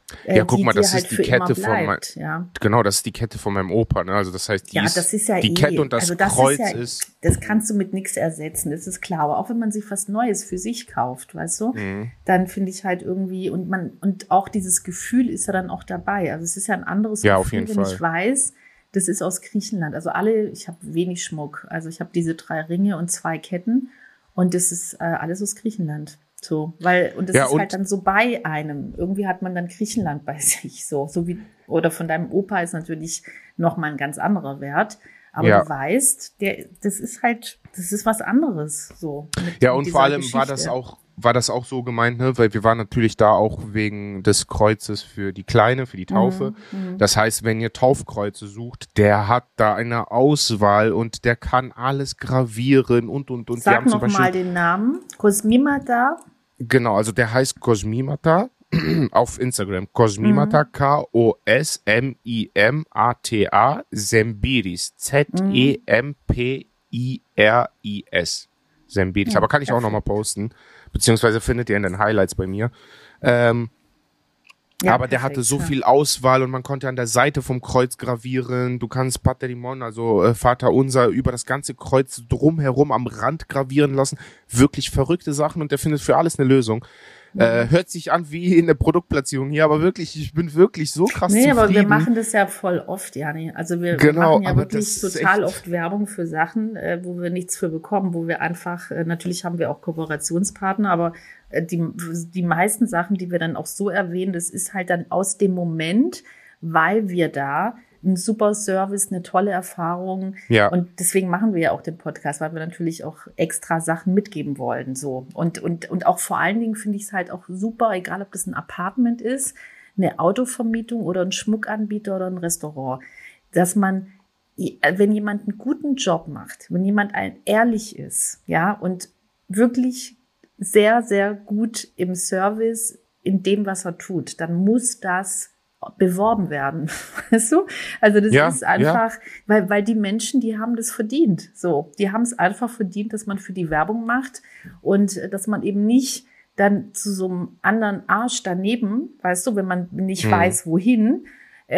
Ja, guck mal, das halt ist die Kette genau, das ist die Kette von meinem Opa, ne? Also das heißt, das ist ja die Kette und das Kreuz ist. Das kannst du mit nichts ersetzen, das ist klar. Aber auch wenn man sich was Neues für sich kauft, weißt du, dann finde ich halt irgendwie, und auch dieses Gefühl ist ja dann auch dabei. Also es ist ja ein anderes Gefühl, auf jeden wenn Fall. ich weiß, das ist aus Griechenland. Also ich habe wenig Schmuck. Also ich habe diese 3 Ringe und 2 Ketten und das ist alles aus Griechenland. So, und das ist halt dann so bei einem. Irgendwie hat man dann Griechenland bei sich, so wie, oder von deinem Opa ist natürlich nochmal ein ganz anderer Wert. Aber du weißt, das ist was anderes, so. Und vor allem war das auch so gemeint, ne, weil wir waren natürlich da auch wegen des Kreuzes für die Kleine, für die Taufe. Das heißt, wenn ihr Taufkreuze sucht, der hat da eine Auswahl und der kann alles gravieren und. Sag noch mal den Namen. Kosmimata. Genau, also der heißt Kosmimata auf Instagram. Kosmimata, Kosmimata, Zembiris, Zempiris. Zembiris, aber kann ich auch nochmal posten, beziehungsweise findet ihr in den Highlights bei mir. Aber der hatte so viel Auswahl und man konnte an der Seite vom Kreuz gravieren. Du kannst Paterimon, also Vater Unser, über das ganze Kreuz drumherum am Rand gravieren lassen. Wirklich verrückte Sachen und der findet für alles eine Lösung. Hört sich an wie in der Produktplatzierung hier, aber wirklich, ich bin wirklich so krass zufrieden. Aber wir machen das ja voll oft, Jani. Also wir machen ja wirklich total oft Werbung für Sachen, wo wir nichts für bekommen, wo wir einfach, natürlich haben wir auch Kooperationspartner, aber die meisten Sachen, die wir dann auch so erwähnen, das ist halt dann aus dem Moment, weil wir da ein super Service, eine tolle Erfahrung. Ja. Und deswegen machen wir ja auch den Podcast, weil wir natürlich auch extra Sachen mitgeben wollen. So. Und auch vor allen Dingen finde ich es halt auch super, egal ob das ein Apartment ist, eine Autovermietung oder ein Schmuckanbieter oder ein Restaurant, dass man, wenn jemand einen guten Job macht, wenn jemand ehrlich ist, ja, und wirklich sehr, sehr gut im Service, in dem, was er tut, dann muss das beworben werden, weißt du? Also das ist einfach, weil die Menschen, die haben das verdient, so. Die haben es einfach verdient, dass man für die Werbung macht und dass man eben nicht dann zu so einem anderen Arsch daneben, weißt du, wenn man nicht weiß, wohin,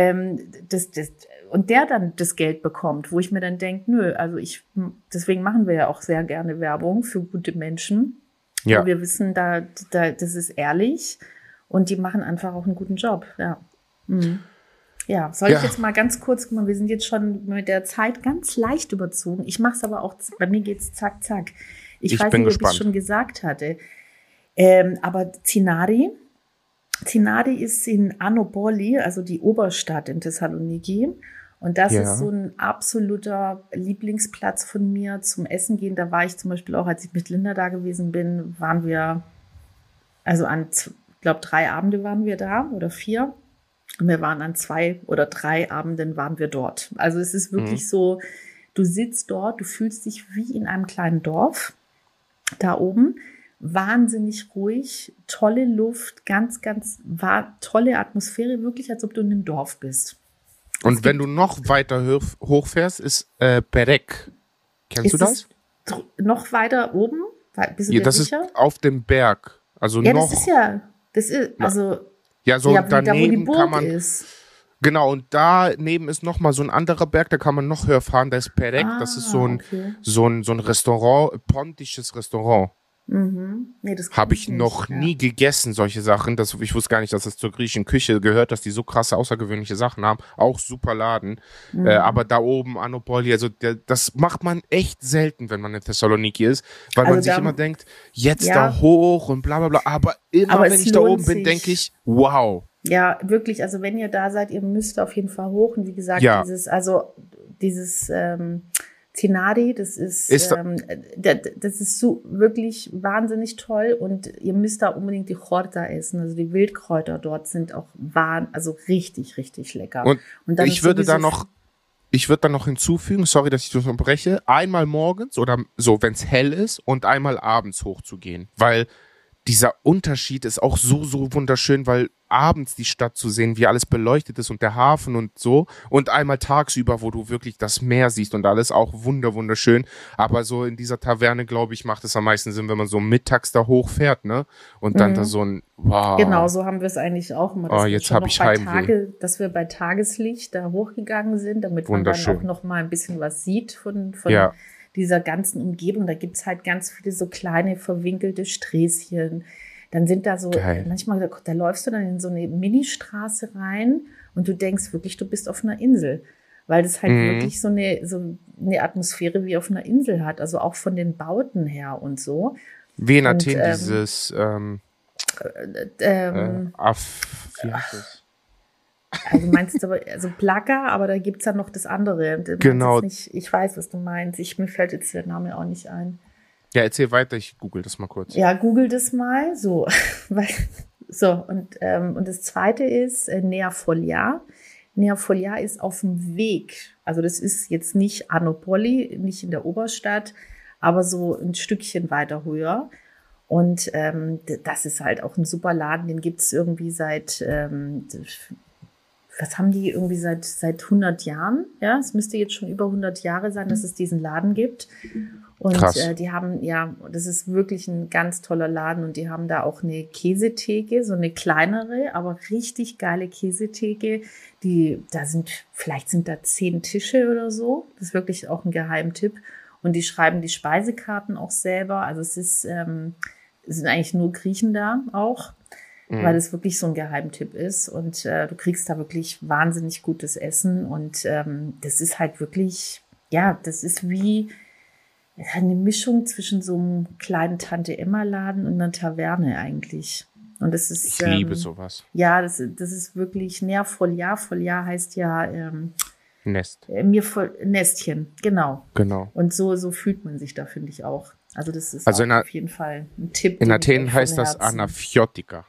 und der dann das Geld bekommt, wo ich mir dann denke, nö, also deswegen machen wir ja auch sehr gerne Werbung für gute Menschen. Ja. Wir wissen, das ist ehrlich und die machen einfach auch einen guten Job, ja. Ja, soll ich jetzt mal ganz kurz, guck mal, wir sind jetzt schon mit der Zeit ganz leicht überzogen. Ich mache es aber auch, bei mir geht's zack, zack. Ich weiß nicht, ob ich es schon gesagt hatte. Aber Zinari ist in Anopoli, also die Oberstadt in Thessaloniki. Und das ist so ein absoluter Lieblingsplatz von mir zum Essen gehen. Da war ich zum Beispiel auch, als ich mit Linda da gewesen bin, waren wir, also ich glaube 3 Abende waren wir da oder 4. Und wir waren an 2 oder 3 Abenden waren wir dort. Also es ist wirklich so, du sitzt dort, du fühlst dich wie in einem kleinen Dorf da oben. Wahnsinnig ruhig, tolle Luft, ganz, ganz tolle Atmosphäre, wirklich als ob du in einem Dorf bist. Und wenn du noch weiter hochfährst, ist Perek. Kennst du das? Noch weiter oben? Bist du dir sicher? Ist auf dem Berg. Also noch. So daneben da, wo die Burg ist. Genau, und daneben ist noch mal so ein anderer Berg, da kann man noch höher fahren, da ist Perek, das ist so ein Restaurant, pontisches Restaurant. Nee, das habe ich noch nie gegessen, solche Sachen. Ich wusste gar nicht, dass das zur griechischen Küche gehört, dass die so krasse, außergewöhnliche Sachen haben. Auch super Laden. Aber da oben, Anopoli, also das macht man echt selten, wenn man in Thessaloniki ist, weil man sich immer denkt, jetzt da hoch und bla bla bla. Aber wenn ich da oben bin, denke ich, wow. Ja, wirklich, also wenn ihr da seid, ihr müsst auf jeden Fall hoch. Und wie gesagt, dieses Zinari, das ist so wirklich wahnsinnig toll und ihr müsst da unbedingt die Chorta essen. Also die Wildkräuter dort sind auch richtig, richtig lecker. Und dann ich würde da noch hinzufügen, sorry, dass ich das unterbreche, einmal morgens oder so, wenn es hell ist und einmal abends hochzugehen, weil dieser Unterschied ist auch so, so wunderschön, weil abends die Stadt zu sehen, wie alles beleuchtet ist und der Hafen und so. Und einmal tagsüber, wo du wirklich das Meer siehst und alles auch wunderschön. Aber so in dieser Taverne, glaube ich, macht es am meisten Sinn, wenn man so mittags da hochfährt, ne? Und dann da so ein, wow. Genau, so haben wir es eigentlich auch immer. Oh, jetzt habe ich Heimweh. Dass wir bei Tageslicht da hochgegangen sind, damit man dann auch noch mal ein bisschen was sieht von dieser ganzen Umgebung. Da gibt's halt ganz viele so kleine verwinkelte Sträßchen. Dann sind da so, manchmal, da läufst du dann in so eine Ministraße rein und du denkst wirklich, du bist auf einer Insel. Weil das halt wirklich so eine Atmosphäre wie auf einer Insel hat. Also auch von den Bauten her und so. Wie in Athen dieses wie heißt das? Also meinst du aber, also Plaka, aber da gibt's dann noch das andere. Genau. Ich weiß, was du meinst. Mir fällt jetzt der Name auch nicht ein. Ja, erzähl weiter, ich google das mal kurz. Ja, google das mal, so. Und das zweite ist Nea Folia. Nea Folia ist auf dem Weg. Also das ist jetzt nicht Anopoli, nicht in der Oberstadt, aber so ein Stückchen weiter höher. Und das ist halt auch ein super Laden, den gibt's irgendwie seit was haben die irgendwie seit 100 Jahren? Ja, es müsste jetzt schon über 100 Jahre sein, dass es diesen Laden gibt. Und die haben, das ist wirklich ein ganz toller Laden und die haben da auch eine Käsetheke, so eine kleinere, aber richtig geile Käsetheke. Vielleicht sind da 10 Tische oder so. Das ist wirklich auch ein Geheimtipp. Und die schreiben die Speisekarten auch selber. Also es sind eigentlich nur Griechen da auch. Weil es wirklich so ein Geheimtipp ist und du kriegst da wirklich wahnsinnig gutes Essen und das ist halt wirklich, das ist wie eine Mischung zwischen so einem kleinen Tante-Emma-Laden und einer Taverne eigentlich. Und das ist, ich liebe sowas. Ja, das ist wirklich Nea Folia. Folia heißt ja Nest. Nestchen, genau. Und so fühlt man sich da, finde ich auch. Also das ist auf jeden Fall ein Tipp. In Athen heißt das Anafiotika.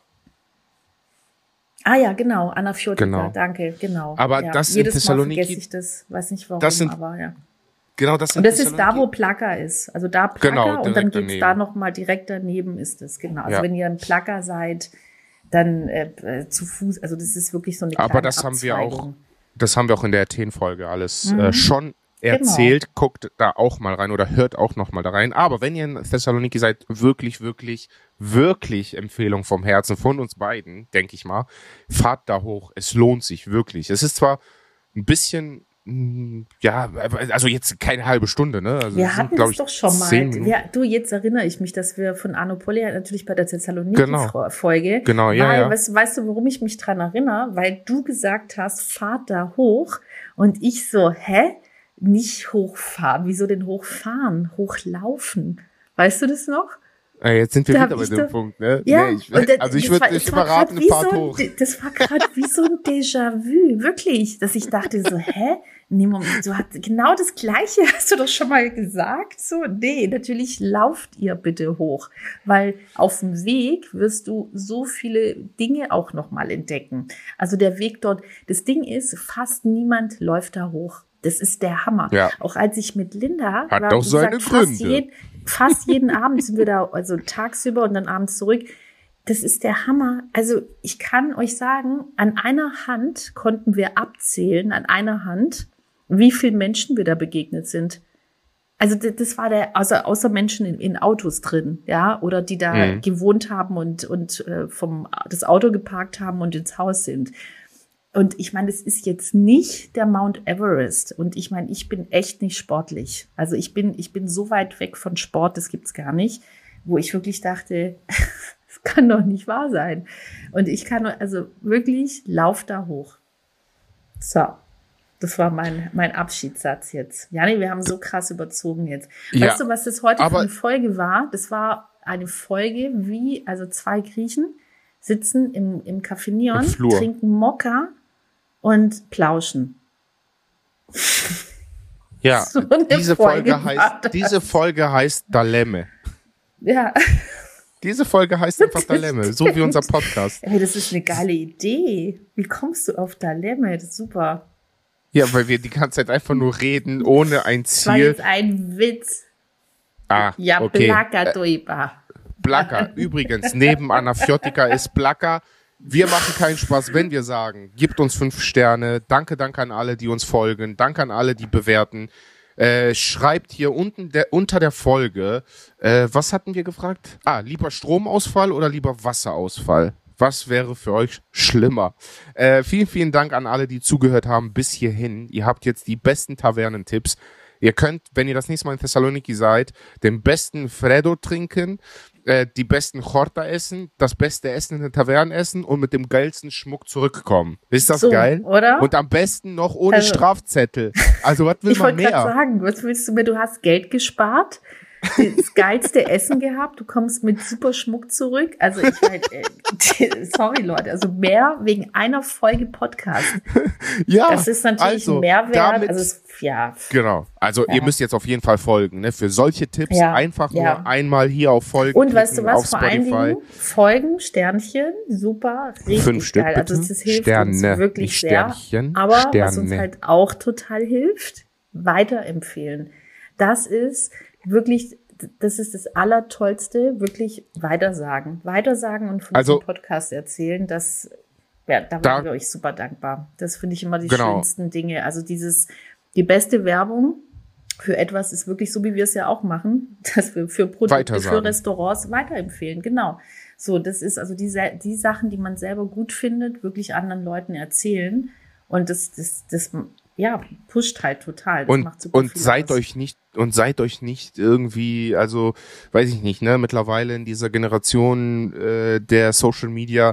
Ah ja, genau, Anafiotika, danke, genau. Aber das in Thessaloniki, vergesse ich das, weiß nicht warum, aber ja. Genau, das und das ist da, wo Plaka ist. Also da Plaka genau, und dann geht's da nochmal direkt daneben ist es, genau. Also wenn ihr ein Plaka seid, dann zu Fuß, also das ist wirklich so eine kleine Aber das haben wir auch in der Athen-Folge alles schon erzählt. Genau. Guckt da auch mal rein oder hört auch noch mal da rein. Aber wenn ihr in Thessaloniki seid, wirklich Empfehlung vom Herzen von uns beiden, denke ich mal. Fahrt da hoch. Es lohnt sich wirklich. Es ist zwar ein bisschen, also jetzt keine halbe Stunde, ne? Also wir hatten es doch schon mal. Jetzt erinnere ich mich, dass wir von Anopoli natürlich bei der Thessaloniki-Folge. Genau, ja. Weißt du, warum ich mich dran erinnere? Weil du gesagt hast, fahrt da hoch. Und ich so, nicht hochfahren. Wieso denn hochfahren? Hochlaufen. Weißt du das noch? Jetzt sind wir wieder bei dem Punkt, ne? Ja, ich würde dich immer raten, eine Fahrt hoch. Das war gerade wie so ein Déjà-vu, wirklich, dass ich dachte so, nee, Moment, genau das Gleiche hast du doch schon mal gesagt. So, nee, natürlich lauft ihr bitte hoch, weil auf dem Weg wirst du so viele Dinge auch noch mal entdecken. Also der Weg dort, das Ding ist, fast niemand läuft da hoch. Das ist der Hammer. Ja. Auch als ich mit Linda hat doch seine Gründe. Fast jeden Abend sind wir da, also tagsüber und dann abends zurück. Das ist der Hammer. Also ich kann euch sagen, an einer Hand konnten wir abzählen, wie viele Menschen wir da begegnet sind. Also das war außer Menschen in Autos drin, ja, oder die da gewohnt haben und das Auto geparkt haben und ins Haus sind. Und ich meine, es ist jetzt nicht der Mount Everest. Und ich meine, ich bin echt nicht sportlich. Also ich bin so weit weg von Sport, das gibt's gar nicht, wo ich wirklich dachte, das kann doch nicht wahr sein. Und ich kann wirklich, lauf da hoch. So, das war mein Abschiedssatz jetzt. Jani, wir haben so krass überzogen jetzt. Ja, weißt du, was das heute für eine Folge war? Das war eine Folge, also 2 Griechen sitzen im Café Neon, trinken Mokka und plauschen. Ja, so diese Folge heißt Dalemme. Ja. Diese Folge heißt einfach Dalemme, so wie unser Podcast. Hey, das ist eine geile Idee. Wie kommst du auf Dalemme? Das ist super. Ja, weil wir die ganze Zeit einfach nur reden, ohne ein Ziel. Das war jetzt ein Witz. Ja, okay. Plaka drüber. Plaka. Übrigens, neben Anafiotika ist Plaka. Wir machen keinen Spaß, wenn wir sagen, gebt uns 5 Sterne. Danke an alle, die uns folgen. Danke an alle, die bewerten. Schreibt hier unten unter der Folge, was hatten wir gefragt? Lieber Stromausfall oder lieber Wasserausfall? Was wäre für euch schlimmer? Vielen Dank an alle, die zugehört haben bis hierhin. Ihr habt jetzt die besten Tavernentipps. Ihr könnt, wenn ihr das nächste Mal in Thessaloniki seid, den besten Freddo trinken, die besten Chorta essen, das beste Essen in der Taverne essen und mit dem geilsten Schmuck zurückkommen. Ist das so geil? Oder? Und am besten noch ohne Strafzettel. Also was will man mehr? Ich wollte gerade sagen, was willst du mir? Du hast Geld gespart, das geilste Essen gehabt, du kommst mit super Schmuck zurück. Also ich meine, sorry Leute, also mehr wegen einer Folge Podcast. Ja, das ist natürlich ein Mehrwert. Genau. Also ihr müsst jetzt auf jeden Fall folgen. Ne? Für solche Tipps einfach nur einmal hier auf Folgen. Und weißt du was, vor allen Dingen Folgen, Sternchen, super, richtig 5 Stück, geil. bitte. Also das hilft Sterne, uns wirklich sehr. Aber was uns halt auch total hilft, weiterempfehlen. Das ist das Allertollste, wirklich weitersagen. Weitersagen und von diesem Podcast erzählen, da bin ich euch super dankbar. Das finde ich immer die schönsten Dinge. Also die beste Werbung für etwas ist wirklich so, wie wir es ja auch machen, dass wir für Produkte, für Restaurants weiterempfehlen. Genau. So, das ist also die Sachen, die man selber gut findet, wirklich anderen Leuten erzählen. Und das pusht halt total. Das macht super viel aus. Seid euch nicht irgendwie, also weiß ich nicht, ne, mittlerweile in dieser Generation der Social Media,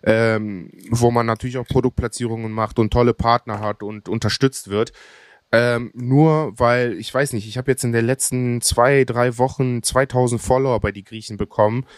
wo man natürlich auch Produktplatzierungen macht und tolle Partner hat und unterstützt wird. Nur weil, ich weiß nicht, ich habe jetzt in den letzten 2-3 Wochen 2000 Follower bei die Griechen bekommen,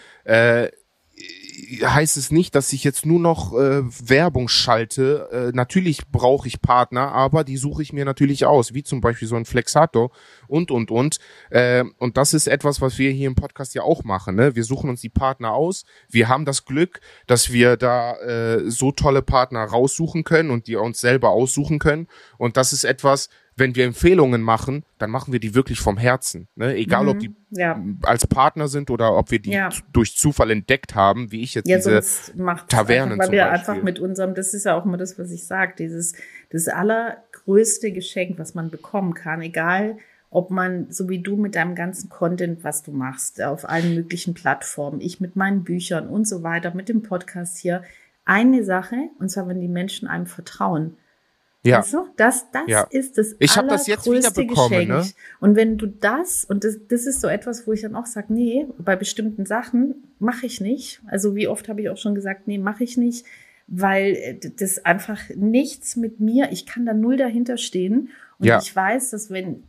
heißt es nicht, dass ich jetzt nur noch Werbung schalte. Natürlich brauche ich Partner, aber die suche ich mir natürlich aus, wie zum Beispiel so ein Flexato und. Und das ist etwas, was wir hier im Podcast ja auch machen. Ne? Wir suchen uns die Partner aus. Wir haben das Glück, dass wir da so tolle Partner raussuchen können und die uns selber aussuchen können. Und das ist etwas, wenn wir Empfehlungen machen, dann machen wir die wirklich vom Herzen. Ne? Egal, ob die als Partner sind oder ob wir die durch Zufall entdeckt haben, wie ich jetzt diese Tavernen weil wir einfach mit unserem, das ist ja auch immer das, was ich sage, das allergrößte Geschenk, was man bekommen kann, egal ob man, so wie du mit deinem ganzen Content, was du machst, auf allen möglichen Plattformen, ich mit meinen Büchern und so weiter, mit dem Podcast hier, eine Sache, und zwar, wenn die Menschen einem vertrauen. Ja. Weißt du? Das ist das ich habe das jetzt wieder bekommen, Geschenk. Ne? Und wenn du das ist so etwas, wo ich dann auch sage, nee, bei bestimmten Sachen mache ich nicht. Also wie oft habe ich auch schon gesagt, nee, mache ich nicht, weil das einfach nichts mit mir, ich kann da null dahinter stehen. Und ich weiß, dass wenn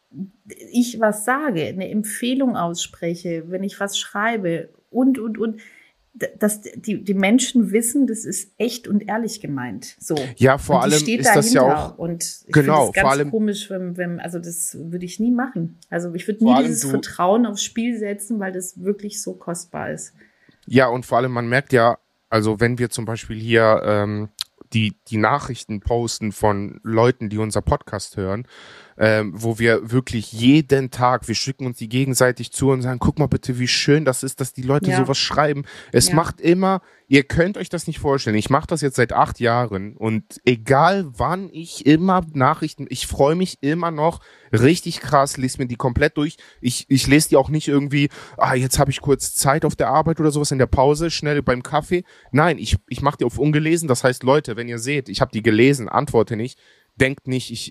ich was sage, eine Empfehlung ausspreche, wenn ich was schreibe und, dass die Menschen wissen, das ist echt und ehrlich gemeint. So. Ja, vor allem ist das ja auch. Und ich finde das ganz komisch, also das würde ich nie machen. Also ich würde nie dieses Vertrauen aufs Spiel setzen, weil das wirklich so kostbar ist. Ja, und vor allem, man merkt ja, also wenn wir zum Beispiel hier die Nachrichten posten von Leuten, die unser Podcast hören, wo wir wirklich jeden Tag, wir schicken uns die gegenseitig zu und sagen, guck mal bitte, wie schön das ist, dass die Leute sowas schreiben. Es macht immer, ihr könnt euch das nicht vorstellen, ich mache das jetzt seit 8 Jahren und egal wann ich immer Nachrichten, ich freue mich immer noch richtig krass, lese mir die komplett durch. Ich lese die auch nicht irgendwie, jetzt habe ich kurz Zeit auf der Arbeit oder sowas in der Pause, schnell beim Kaffee. Nein, ich mache die auf ungelesen, das heißt, Leute, wenn ihr seht, ich habe die gelesen, antworte nicht, denkt nicht, ich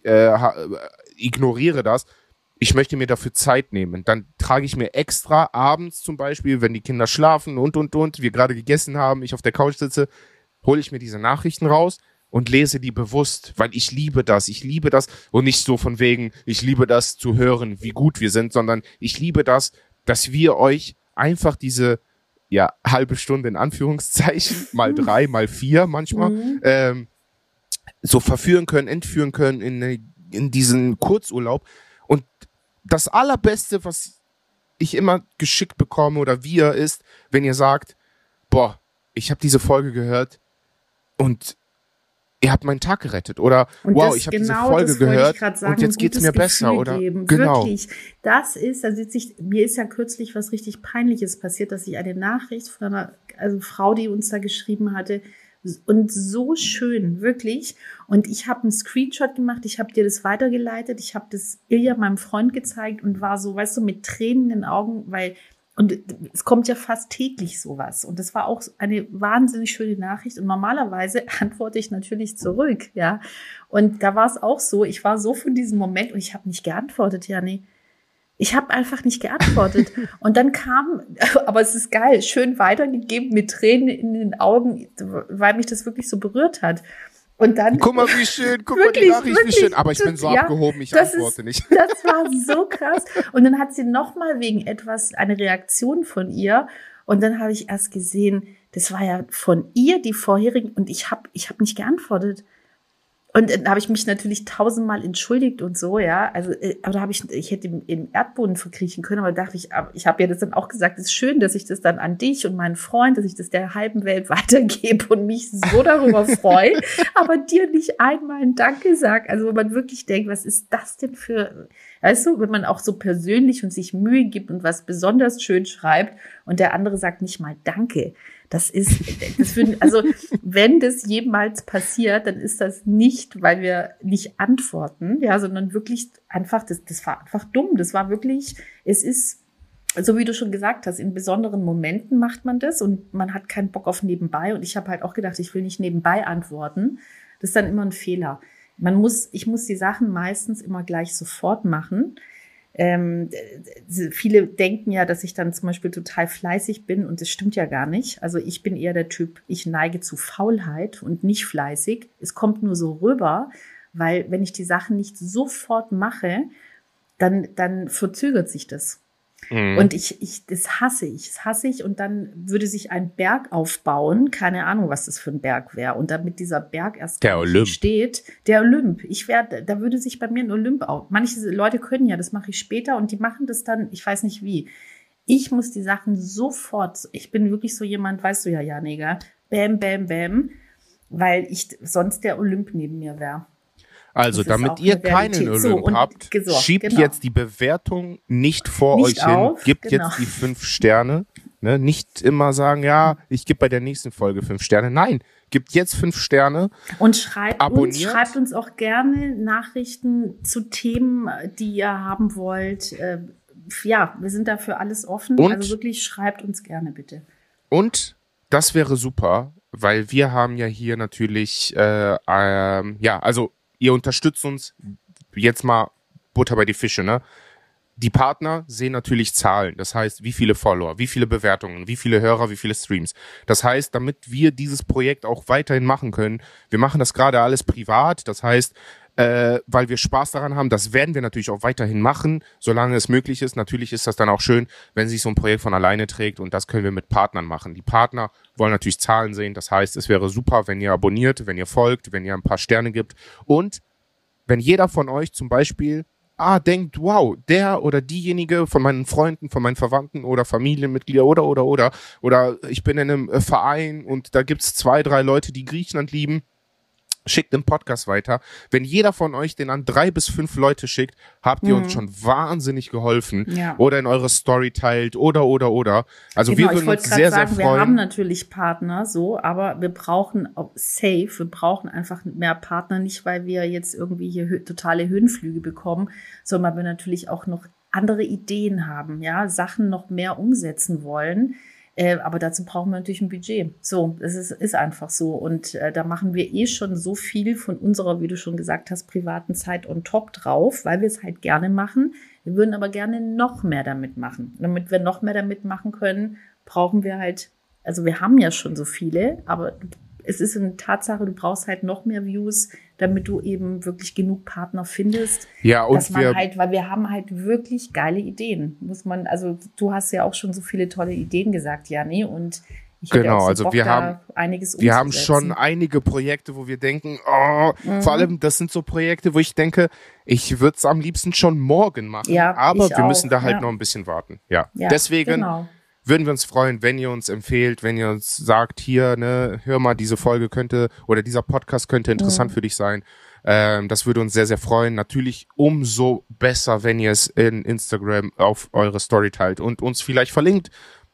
ignoriere das. Ich möchte mir dafür Zeit nehmen. Dann trage ich mir extra abends zum Beispiel, wenn die Kinder schlafen und, wir gerade gegessen haben, ich auf der Couch sitze, hole ich mir diese Nachrichten raus und lese die bewusst, weil ich liebe das und nicht so von wegen, ich liebe das zu hören, wie gut wir sind, sondern ich liebe das, dass wir euch einfach diese halbe Stunde in Anführungszeichen, mal 3, mal 4 manchmal, so verführen können, entführen können in diesen Kurzurlaub. Und das Allerbeste, was ich immer geschickt bekomme oder wir, ist, wenn ihr sagt, boah, ich habe diese Folge gehört und ihr habt meinen Tag gerettet oder wow, ich habe diese Folge gehört und jetzt geht's mir besser oder genau. Wirklich, das ist, mir ist ja kürzlich was richtig Peinliches passiert, dass ich eine Nachricht von einer Frau, die uns da geschrieben hatte, und so schön, wirklich. Und ich habe einen Screenshot gemacht, ich habe dir das weitergeleitet, ich habe das Ilja, meinem Freund, gezeigt und war so, weißt du, mit Tränen in den Augen, und es kommt ja fast täglich sowas. Und das war auch eine wahnsinnig schöne Nachricht. Und normalerweise antworte ich natürlich zurück, ja. Und da war es auch so, ich war so von diesem Moment und ich habe nicht geantwortet, ja, nee. Ich habe einfach nicht geantwortet. Und dann kam, aber es ist geil, schön weitergegeben mit Tränen in den Augen, weil mich das wirklich so berührt hat. Und dann, guck mal, wie schön, guck wirklich, mal die Nachricht, wie schön. Aber ich bin so abgehoben, ich antworte nicht. Das war so krass. Und dann hat sie nochmal wegen etwas eine Reaktion von ihr. Und dann habe ich erst gesehen, das war ja von ihr die vorherigen. Und ich hab nicht geantwortet. Und dann habe ich mich natürlich 1000-mal entschuldigt und so, ja. Also, aber da ich hätte im Erdboden verkriechen können, aber dachte ich habe ja das dann auch gesagt, es ist schön, dass ich das dann an dich und meinen Freund, dass ich das der halben Welt weitergebe und mich so darüber freue, aber dir nicht einmal ein Danke sag. Also, wo man wirklich denkt, was ist das denn für, weißt du, wenn man auch so persönlich und sich Mühe gibt und was besonders schön schreibt und der andere sagt nicht mal Danke. Also wenn das jemals passiert, dann ist das nicht, weil wir nicht antworten, ja, sondern wirklich einfach, das war einfach dumm. Das war wirklich, es ist, so wie du schon gesagt hast, in besonderen Momenten macht man das und man hat keinen Bock auf nebenbei. Und ich habe halt auch gedacht, ich will nicht nebenbei antworten. Das ist dann immer ein Fehler. Ich muss die Sachen meistens immer gleich sofort machen. Viele denken ja, dass ich dann zum Beispiel total fleißig bin und das stimmt ja gar nicht. Also ich bin eher der Typ, ich neige zu Faulheit und nicht fleißig. Es kommt nur so rüber, weil wenn ich die Sachen nicht sofort mache, dann verzögert sich das. Mhm. Und das hasse ich. Und dann würde sich ein Berg aufbauen. Keine Ahnung, was das für ein Berg wäre. Und damit dieser Berg erst steht, der Olymp. Da würde sich bei mir ein Olymp auf. Manche Leute können ja, das mache ich später und die machen das dann, ich weiß nicht wie. Ich muss die Sachen sofort, ich bin wirklich so jemand, weißt du ja, Janiga, bam, bam, bam, weil sonst der Olymp neben mir wäre. Also, damit ihr keinen Olymp habt, schiebt jetzt die Bewertung nicht vor euch hin, gebt jetzt die 5 Sterne. Ne? Nicht immer sagen, ja, ich gebe bei der nächsten Folge 5 Sterne. Nein, gebt jetzt 5 Sterne. Und schreibt uns auch gerne Nachrichten zu Themen, die ihr haben wollt. Ja, wir sind dafür alles offen. Also wirklich, schreibt uns gerne, bitte. Und das wäre super, weil wir haben ja hier natürlich, also ihr unterstützt uns, jetzt mal Butter bei die Fische, ne? Die Partner sehen natürlich Zahlen, das heißt, wie viele Follower, wie viele Bewertungen, wie viele Hörer, wie viele Streams. Das heißt, damit wir dieses Projekt auch weiterhin machen können, wir machen das gerade alles privat, das heißt, weil wir Spaß daran haben, das werden wir natürlich auch weiterhin machen, solange es möglich ist. Natürlich ist das dann auch schön, wenn sich so ein Projekt von alleine trägt und das können wir mit Partnern machen. Die Partner wollen natürlich Zahlen sehen, das heißt, es wäre super, wenn ihr abonniert, wenn ihr folgt, wenn ihr ein paar Sterne gibt und wenn jeder von euch zum Beispiel denkt, wow, der oder diejenige von meinen Freunden, von meinen Verwandten oder Familienmitglieder oder ich bin in einem Verein und da gibt's 2, 3 Leute, die Griechenland lieben, schickt den Podcast weiter. Wenn jeder von euch den an 3 bis 5 Leute schickt, habt ihr uns schon wahnsinnig geholfen. Ja. Oder in eure Story teilt oder. Also genau, wir würden uns sehr, sehr freuen. Wir haben natürlich Partner, aber wir brauchen auch wir brauchen einfach mehr Partner, nicht weil wir jetzt irgendwie hier totale Höhenflüge bekommen, sondern weil wir natürlich auch noch andere Ideen haben, ja, Sachen noch mehr umsetzen wollen. Aber dazu brauchen wir natürlich ein Budget. So, es ist einfach so. Und da machen wir schon so viel von unserer, wie du schon gesagt hast, privaten Zeit on top drauf, weil wir es halt gerne machen. Wir würden aber gerne noch mehr damit machen. Damit wir noch mehr damit machen können, brauchen wir halt, also wir haben ja schon so viele, aber es ist eine Tatsache, du brauchst halt noch mehr Views, damit du eben wirklich genug Partner findest. Ja, und weil wir haben halt wirklich geile Ideen. Also du hast ja auch schon so viele tolle Ideen gesagt, Jani, und ich hätte auch so Bock, wir haben einiges umzusetzen. Wir haben schon einige Projekte, wo wir denken, vor allem, das sind so Projekte, wo ich denke, ich würde es am liebsten schon morgen machen, aber wir müssen da halt noch ein bisschen warten. Ja, deswegen würden wir uns freuen, wenn ihr uns empfehlt, wenn ihr uns sagt, hier, ne, hör mal, diese Folge dieser Podcast könnte interessant für dich sein. Das würde uns sehr, sehr freuen. Natürlich umso besser, wenn ihr es in Instagram auf eure Story teilt und uns vielleicht verlinkt.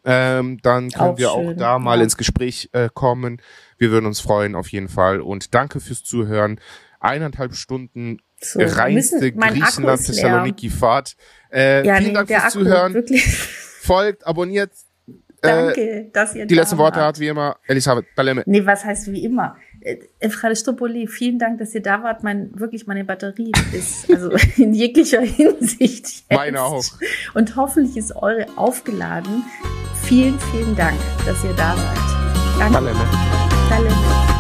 dann können wir auch da mal ins Gespräch kommen. Wir würden uns freuen auf jeden Fall. Und danke fürs Zuhören. 1,5 Stunden reinste Griechenland-Thessaloniki-Fahrt. Vielen Dank fürs Zuhören. Wirklich. Folgt, abonniert. Danke, dass ihr die letzten Worte hat wie immer Elisabeth Daleme. Nee, was heißt wie immer? Efraristopoli, vielen Dank, dass ihr da wart. Meine Batterie ist also in jeglicher Hinsicht jetzt. Meine auch. Und hoffentlich ist eure aufgeladen. Vielen, vielen Dank, dass ihr da seid. Danke. Daleme.